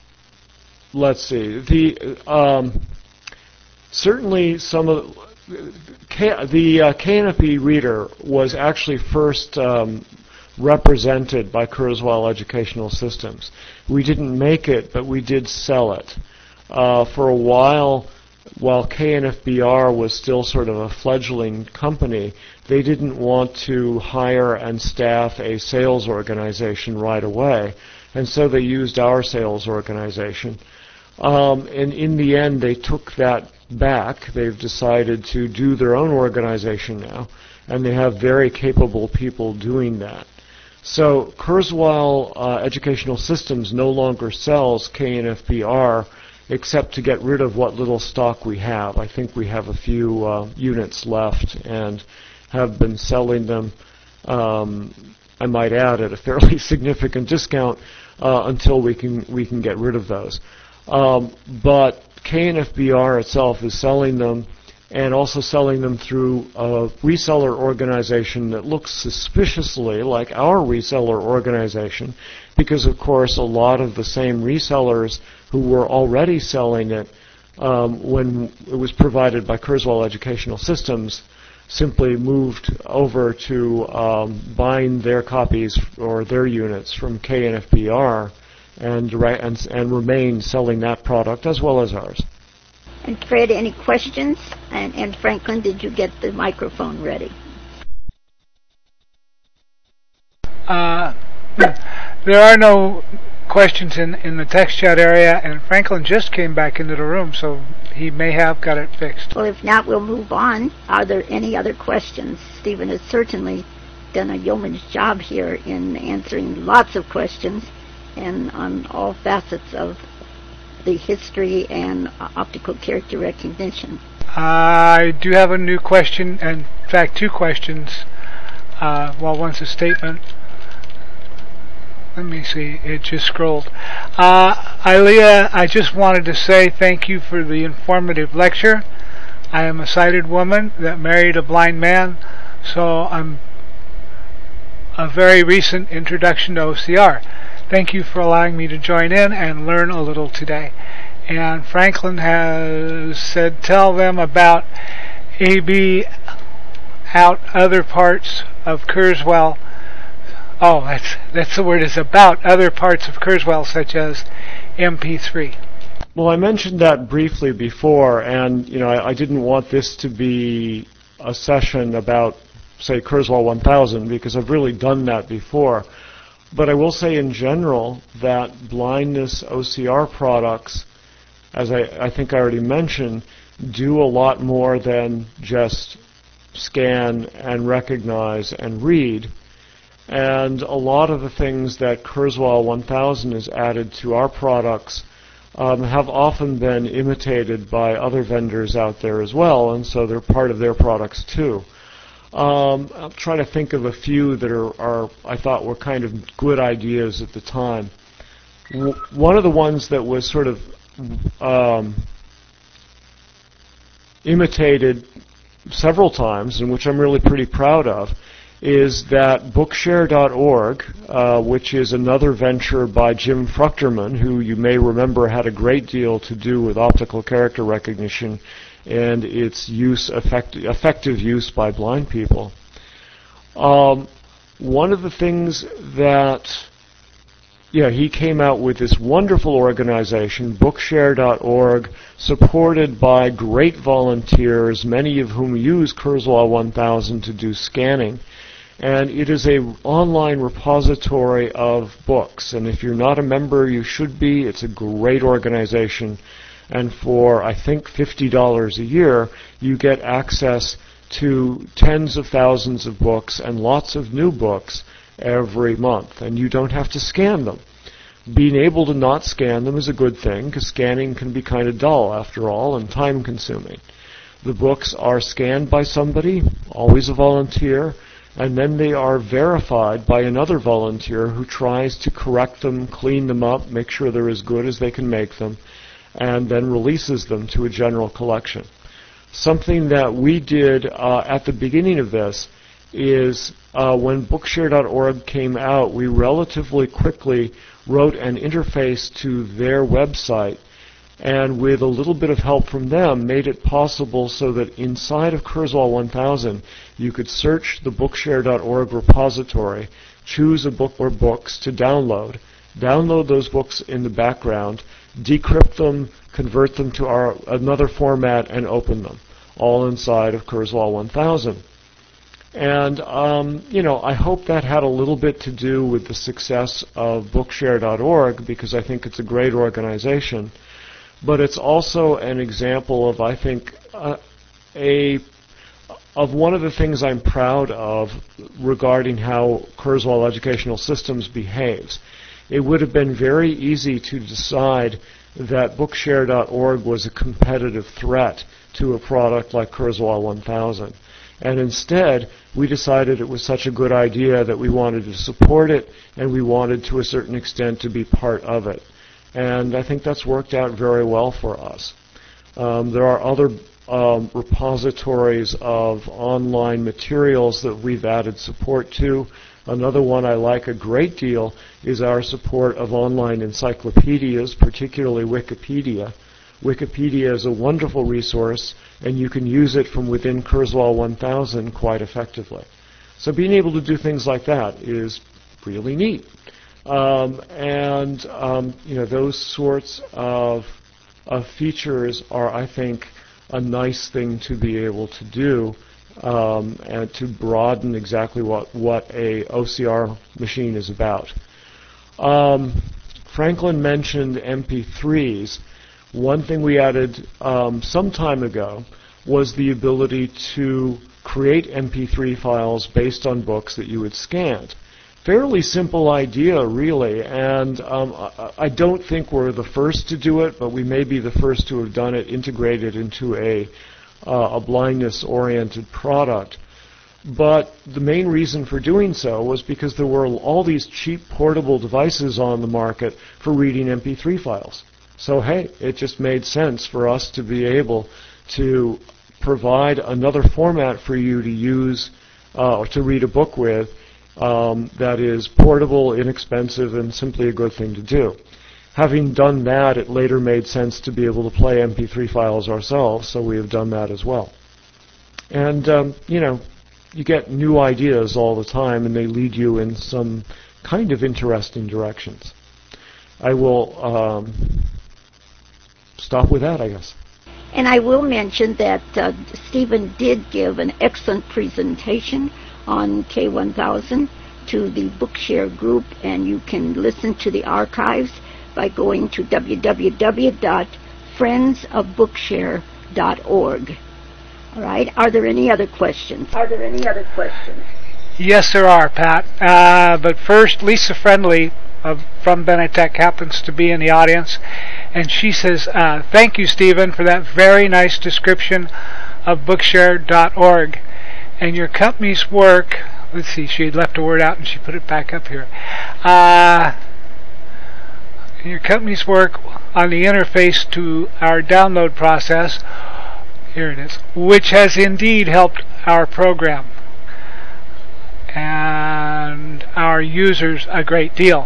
let's see. The um, certainly some of K, the uh, K N F B reader was actually first um, represented by Kurzweil Educational Systems. We didn't make it, but we did sell it. Uh, for a while, while K N F B R was still sort of a fledgling company, they didn't want to hire and staff a sales organization right away, and so they used our sales organization. Um, and in the end, they took that back. They've decided to do their own organization now, and they have very capable people doing that. So Kurzweil uh, Educational Systems no longer sells K N F B R except to get rid of what little stock we have. I think we have a few uh, units left and have been selling them, um, I might add, at a fairly significant discount uh, until we can we can get rid of those. Um, but K N F B R itself is selling them, and also selling them through a reseller organization that looks suspiciously like our reseller organization, because of course a lot of the same resellers who were already selling it um, when it was provided by Kurzweil Educational Systems simply moved over to um, buying their copies or their units from K N F B R and, and, and remain selling that product as well as ours. And Fred, any questions? And, and Franklin, did you get the microphone ready? Uh, there are no questions in, in the text chat area, and Franklin just came back into the room, so he may have got it fixed. Well, if not, we'll move on. Are there any other questions? Stephen has certainly done a yeoman's job here in answering lots of questions and on all facets of the history and uh, optical character recognition. I do have a new question, and in fact two questions. Uh, well, one's a statement. Let me see, it just scrolled. Uh, Ilea, I just wanted to say thank you for the informative lecture. I am a sighted woman that married a blind man, so I'm a very recent introduction to O C R. Thank you for allowing me to join in and learn a little today. And Franklin has said, tell them about A B out other parts of Kurzweil. Oh, that's that's the word, is about other parts of Kurzweil, such as M P three. Well, I mentioned that briefly before, and you know, I, I didn't want this to be a session about, say, Kurzweil one thousand, because I've really done that before. But I will say in general that blindness O C R products, as I, I think I already mentioned, do a lot more than just scan and recognize and read. And a lot of the things that Kurzweil one thousand has added to our products um, have often been imitated by other vendors out there as well, and so they're part of their products too. Um, I'll try to think of a few that are, are I thought were kind of good ideas at the time. W- one of the ones that was sort of um, imitated several times, and which I'm really pretty proud of, is that Bookshare dot org, uh, which is another venture by Jim Fruchterman, who you may remember had a great deal to do with optical character recognition and its use, effect- effective use by blind people. Um, one of the things that, yeah, he came out with this wonderful organization, Bookshare dot org, supported by great volunteers, many of whom use Kurzweil one thousand to do scanning. And it is an online repository of books. And if you're not a member, you should be. It's a great organization. And for, I think, fifty dollars a year, you get access to tens of thousands of books and lots of new books every month. And you don't have to scan them. Being able to not scan them is a good thing, because scanning can be kind of dull, after all, and time-consuming. The books are scanned by somebody, always a volunteer, and then they are verified by another volunteer who tries to correct them, clean them up, make sure they're as good as they can make them, and then releases them to a general collection. Something that we did uh, at the beginning of this is uh, when Bookshare dot org came out, we relatively quickly wrote an interface to their website, and with a little bit of help from them, made it possible so that inside of Kurzweil one thousand, you could search the Bookshare dot org repository, choose a book or books to download, download those books in the background, decrypt them, convert them to our another format, and open them, all inside of Kurzweil one thousand. And, um, you know, I hope that had a little bit to do with the success of Bookshare dot org, because I think it's a great organization. But it's also an example of, I think, uh, a of one of the things I'm proud of regarding how Kurzweil Educational Systems behaves. It would have been very easy to decide that Bookshare dot org was a competitive threat to a product like Kurzweil one thousand. And instead, we decided it was such a good idea that we wanted to support it, and we wanted to a certain extent to be part of it. And I think that's worked out very well for us. Um, there are other um, repositories of online materials that we've added support to. Another one I like a great deal is our support of online encyclopedias, particularly Wikipedia. Wikipedia is a wonderful resource, and you can use it from within Kurzweil one thousand quite effectively. So being able to do things like that is really neat. Um, and um, you know, those sorts of, of features are, I think, a nice thing to be able to do, um, and to broaden exactly what, what a O C R machine is about. Um, Franklin mentioned M P threes. One thing we added um, some time ago was the ability to create M P three files based on books that you had scanned. Fairly simple idea, really, and um, I, I don't think we're the first to do it, but we may be the first to have done it integrated into a, uh, a blindness-oriented product. But the main reason for doing so was because there were all these cheap portable devices on the market for reading M P three files. So, hey, it just made sense for us to be able to provide another format for you to use uh, or to read a book with um, that is portable, inexpensive, and simply a good thing to do. Having done that, it later made sense to be able to play M P three files ourselves, so we have done that as well. And, um, you know, you get new ideas all the time, and they lead you in some kind of interesting directions. I will um, stop with that, I guess. And I will mention that uh, Stephen did give an excellent presentation on K one thousand to the Bookshare group, and you can listen to the archives by going to w w w dot friends of bookshare dot org. All right. Are there any other questions? Are there any other questions? Yes, there are, Pat. Uh, but first, Lisa Friendly of, from Benetech happens to be in the audience, and she says, uh, thank you, Stephen, for that very nice description of Bookshare dot org. And your company's work, let's see, she had left a word out and she put it back up here. Uh, your company's work on the interface to our download process, here it is, which has indeed helped our program and our users a great deal.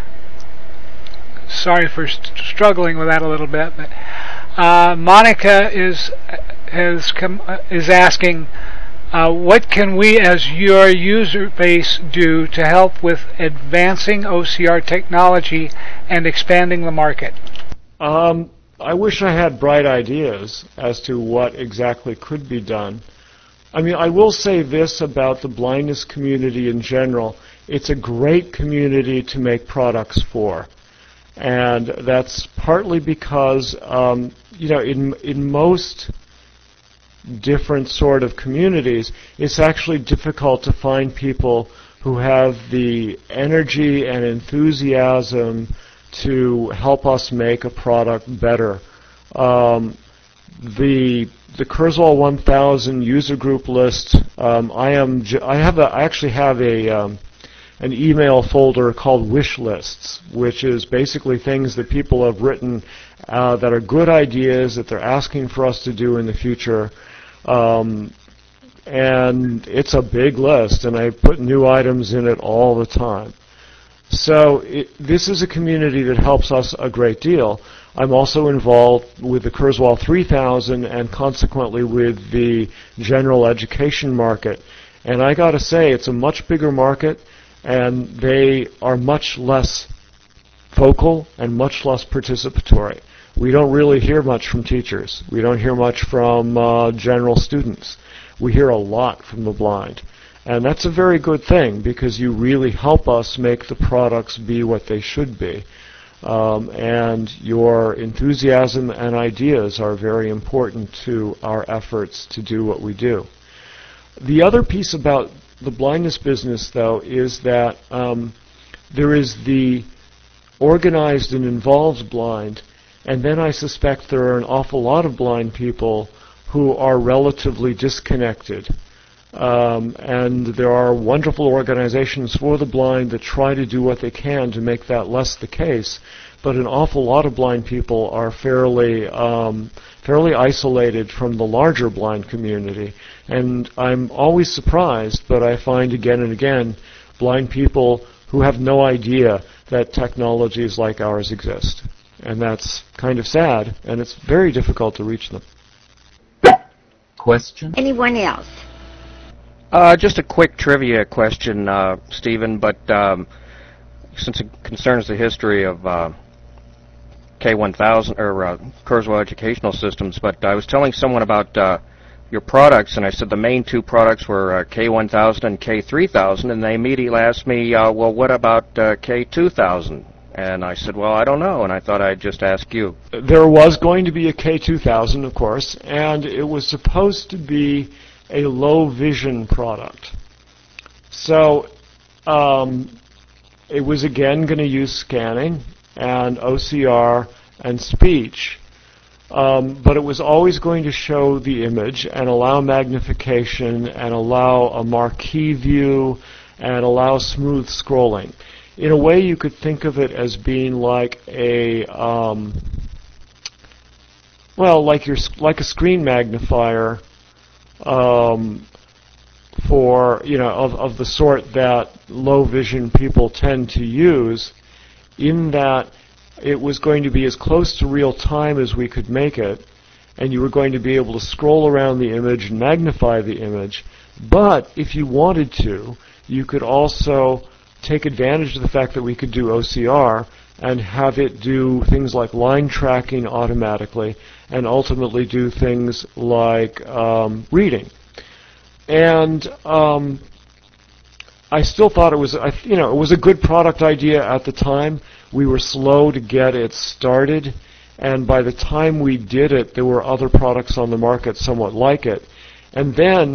Sorry for st- struggling with that a little bit, but uh, Monica is has come uh, is asking, uh, what can we as your user base do to help with advancing O C R technology and expanding the market? Um, I wish I had bright ideas as to what exactly could be done. I mean, I will say this about the blindness community in general. It's a great community to make products for. And that's partly because, um, you know, in, in most different sort of communities, it's actually difficult to find people who have the energy and enthusiasm to help us make a product better. Um, the the Kurzweil one thousand user group list. Um, I am. J- I have. A, I actually have a um, an email folder called wish lists, which is basically things that people have written uh, that are good ideas that they're asking for us to do in the future. Um, and it's a big list, and I put new items in it all the time. So it, this is a community that helps us a great deal. I'm also involved with the Kurzweil three thousand and consequently with the general education market. And I got to say, it's a much bigger market, and they are much less vocal and much less participatory. We don't really hear much from teachers. We don't hear much from uh, general students. We hear a lot from the blind. And that's a very good thing, because you really help us make the products be what they should be. Um, and your enthusiasm and ideas are very important to our efforts to do what we do. The other piece about the blindness business, though, is that um, there is the organized and involved blind, and then I suspect there are an awful lot of blind people who are relatively disconnected. Um, and there are wonderful organizations for the blind that try to do what they can to make that less the case. But an awful lot of blind people are fairly um, fairly isolated from the larger blind community. And I'm always surprised, but I find again and again blind people who have no idea that technologies like ours exist. And that's kind of sad, and it's very difficult to reach them. Question? Anyone else? Uh, just a quick trivia question, uh, Stephen, but um, since it concerns the history of uh, K one thousand, or uh, Kurzweil Educational Systems, but I was telling someone about uh, your products, and I said the main two products were uh, K one thousand and K three thousand, and they immediately asked me, uh, well, what about uh, K two thousand? And I said, well, I don't know, and I thought I'd just ask you. There was going to be a K two thousand, of course, and it was supposed to be a low vision product. So um, it was again going to use scanning and O C R and speech, um, but it was always going to show the image and allow magnification and allow a marquee view and allow smooth scrolling. In a way, you could think of it as being like a um, well, like your like a screen magnifier. Um, for, you know, of, of the sort that low vision people tend to use, in that it was going to be as close to real time as we could make it, and you were going to be able to scroll around the image and magnify the image. But if you wanted to, you could also take advantage of the fact that we could do O C R and have it do things like line tracking automatically, and ultimately do things like um, reading. And um, I still thought it was, you know, it was a good product idea at the time. We were slow to get it started, and by the time we did it, there were other products on the market somewhat like it. And then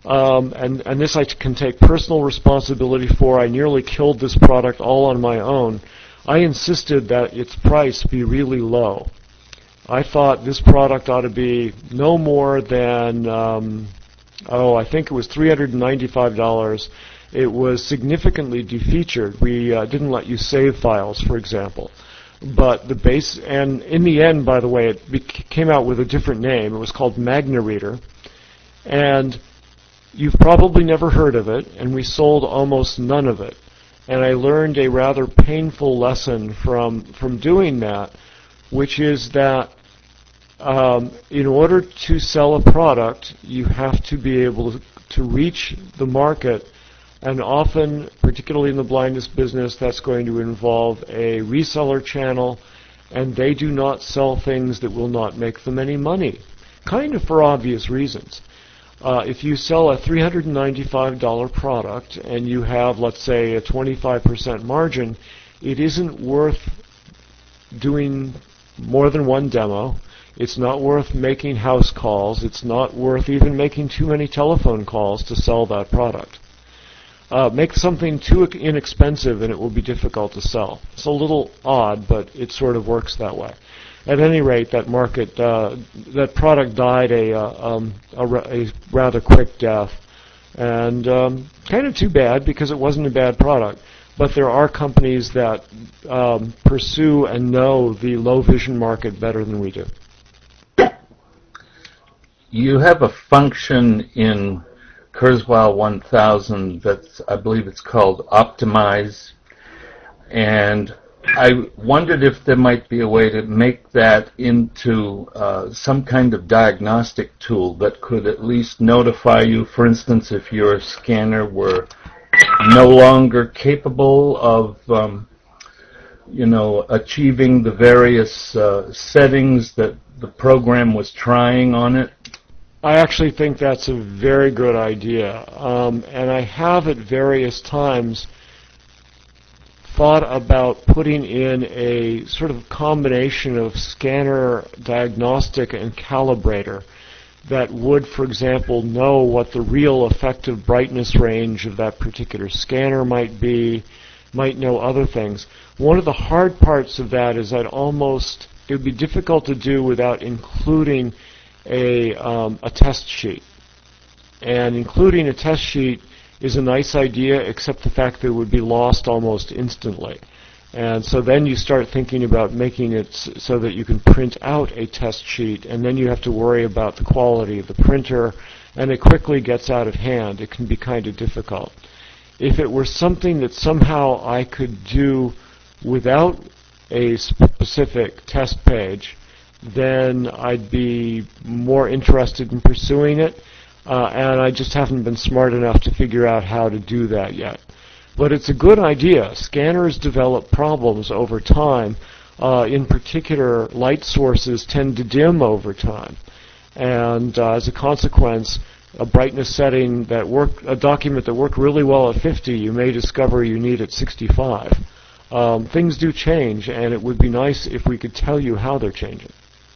Um, and, and this I t- can take personal responsibility for. I nearly killed this product all on my own. I insisted that its price be really low. I thought this product ought to be no more than, um, oh, I think it was three hundred ninety-five dollars. It was significantly defeatured. We uh, didn't let you save files, for example. But the base, and in the end, by the way, it bec- came out with a different name. It was called MagnaReader. And you've probably never heard of it, and we sold almost none of it. And I learned a rather painful lesson from, from doing that, which is that um, in order to sell a product, you have to be able to, to reach the market. And often, particularly in the blindness business, that's going to involve a reseller channel, and they do not sell things that will not make them any money, kind of for obvious reasons. Uh, if you sell a three hundred ninety-five dollars product and you have, let's say, a twenty-five percent margin, it isn't worth doing more than one demo. It's not worth making house calls. It's not worth even making too many telephone calls to sell that product. Uh, make something too inexpensive and it will be difficult to sell. It's a little odd, but it sort of works that way. At any rate, that market, uh, that product died a, uh, um, a, ra- a rather quick death, and um, kind of too bad because it wasn't a bad product. But there are companies that um, pursue and know the low vision market better than we do. You have a function in Kurzweil one thousand that's, I believe it's called Optimize, and I wondered if there might be a way to make that into uh, some kind of diagnostic tool that could at least notify you, for instance, if your scanner were no longer capable of, um, you know, achieving the various uh, settings that the program was trying on it. I actually think that's a very good idea, um, and I have at various times thought about putting in a sort of combination of scanner, diagnostic, and calibrator that would, for example, know what the real effective brightness range of that particular scanner might be, might know other things. One of the hard parts of that is that almost it would be difficult to do without including a, um, a test sheet. And including a test sheet is a nice idea, except the fact that it would be lost almost instantly. And so then you start thinking about making it s- so that you can print out a test sheet, and then you have to worry about the quality of the printer, and it quickly gets out of hand. It can be kind of difficult. If it were something that somehow I could do without a specific test page, then I'd be more interested in pursuing it. Uh, and I just haven't been smart enough to figure out how to do that yet. But it's a good idea. Scanners develop problems over time. Uh, in particular, light sources tend to dim over time. And uh, as a consequence, a brightness setting that worked, a document that worked really well at fifty, you may discover you need at sixty-five. Um, things do change, and it would be nice if we could tell you how they're changing.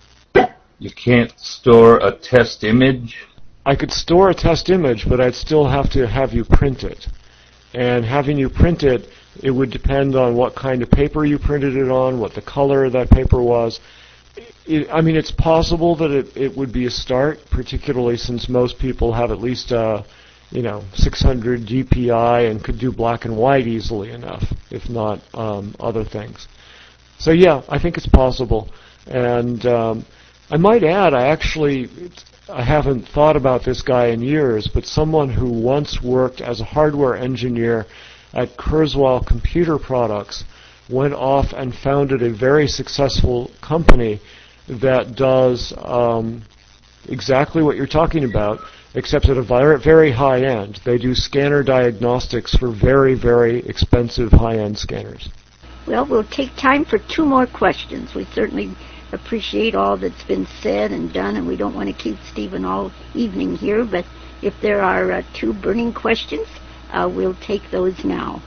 You can't store a test image? I could store a test image, but I'd still have to have you print it. And having you print it, it would depend on what kind of paper you printed it on, what the color of that paper was. It, I mean, it's possible that it, it would be a start, particularly since most people have at least, uh, you know, six hundred D P I and could do black and white easily enough, if not um, other things. So yeah, I think it's possible. And um, I might add, I actually... I haven't thought about this guy in years, but someone who once worked as a hardware engineer at Kurzweil Computer Products went off and founded a very successful company that does um, exactly what you're talking about, except at a very, very high end. They do scanner diagnostics for very, very expensive high-end scanners. Well, we'll take time for two more questions. We certainly appreciate all that's been said and done, and we don't want to keep Stephen all evening here, but if there are uh, two burning questions, uh, we'll take those now.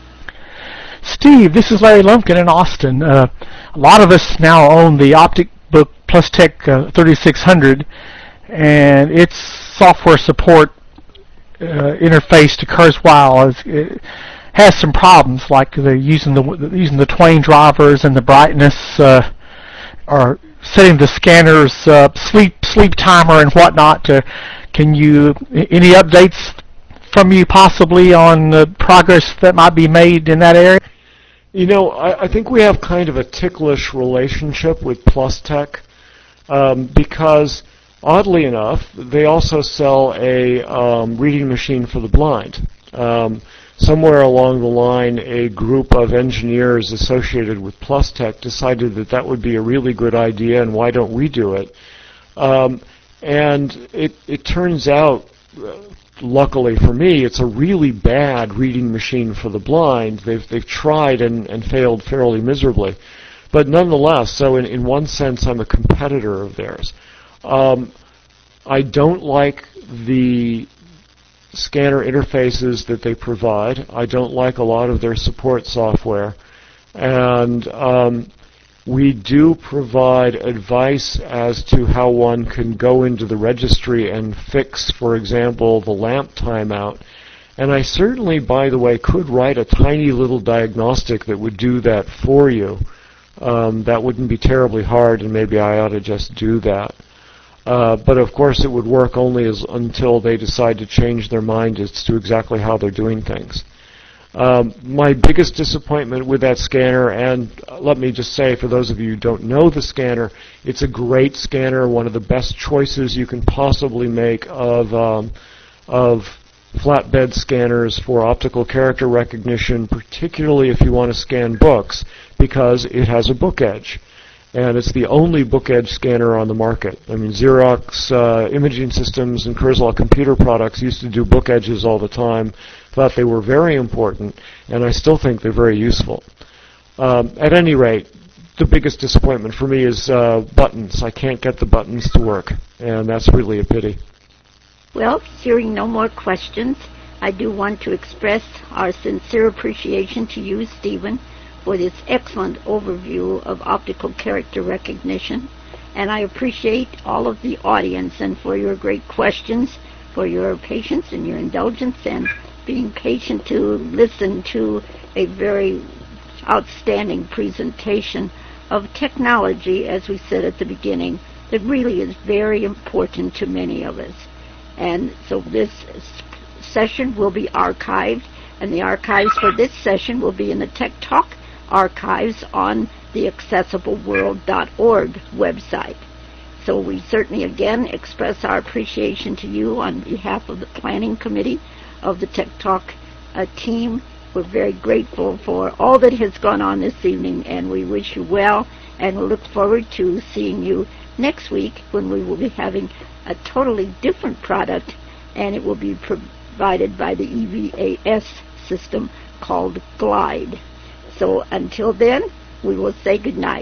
Steve, this is Larry Lumpkin in Austin. Uh, a lot of us now own the OpticBook PlusTech uh, thirty-six hundred, and its software support uh, interface to Kurzweil is, it has some problems, like they're using the using the Twain drivers and the brightness, uh, or setting the scanner's uh, sleep sleep timer and whatnot. To, can you any updates from you possibly on the progress that might be made in that area? You know, I, I think we have kind of a ticklish relationship with PlusTech um, because, oddly enough, they also sell a um, reading machine for the blind. Um, somewhere along the line, a group of engineers associated with PlusTech decided that that would be a really good idea, and why don't we do it? Um, and it, it turns out, uh, luckily for me, it's a really bad reading machine for the blind. They've they've tried and, and failed fairly miserably. But nonetheless, so in, in one sense, I'm a competitor of theirs. Um, I don't like the scanner interfaces that they provide. I don't like a lot of their support software. And um, we do provide advice as to how one can go into the registry and fix, for example, the lamp timeout. And I certainly, by the way, could write a tiny little diagnostic that would do that for you. Um, that wouldn't be terribly hard, and maybe I ought to just do that. Uh, but of course, it would work only as, until they decide to change their mind as to exactly how they're doing things. Um, my biggest disappointment with that scanner, and let me just say, for those of you who don't know the scanner, it's a great scanner, one of the best choices you can possibly make of um, of flatbed scanners for optical character recognition, particularly if you want to scan books, because it has a book edge. And it's the only book edge scanner on the market. I mean, Xerox uh, imaging systems and Kurzweil computer products used to do book edges all the time, thought they were very important, and I still think they're very useful. Um, at any rate, the biggest disappointment for me is uh, buttons. I can't get the buttons to work, and that's really a pity. Well, hearing no more questions, I do want to express our sincere appreciation to you, Stephen, for this excellent overview of optical character recognition. And I appreciate all of the audience and for your great questions, for your patience and your indulgence, and being patient to listen to a very outstanding presentation of technology, as we said at the beginning, that really is very important to many of us. And so this session will be archived, and the archives for this session will be in the Tech Talk archives on the accessible world dot org website. So we certainly again express our appreciation to you on behalf of the planning committee of the Tech Talk uh, team. We're very grateful for all that has gone on this evening, and we wish you well, and we look forward to seeing you next week when we will be having a totally different product, and it will be provided by the E V A S system called Glide. So until then, we will say good night.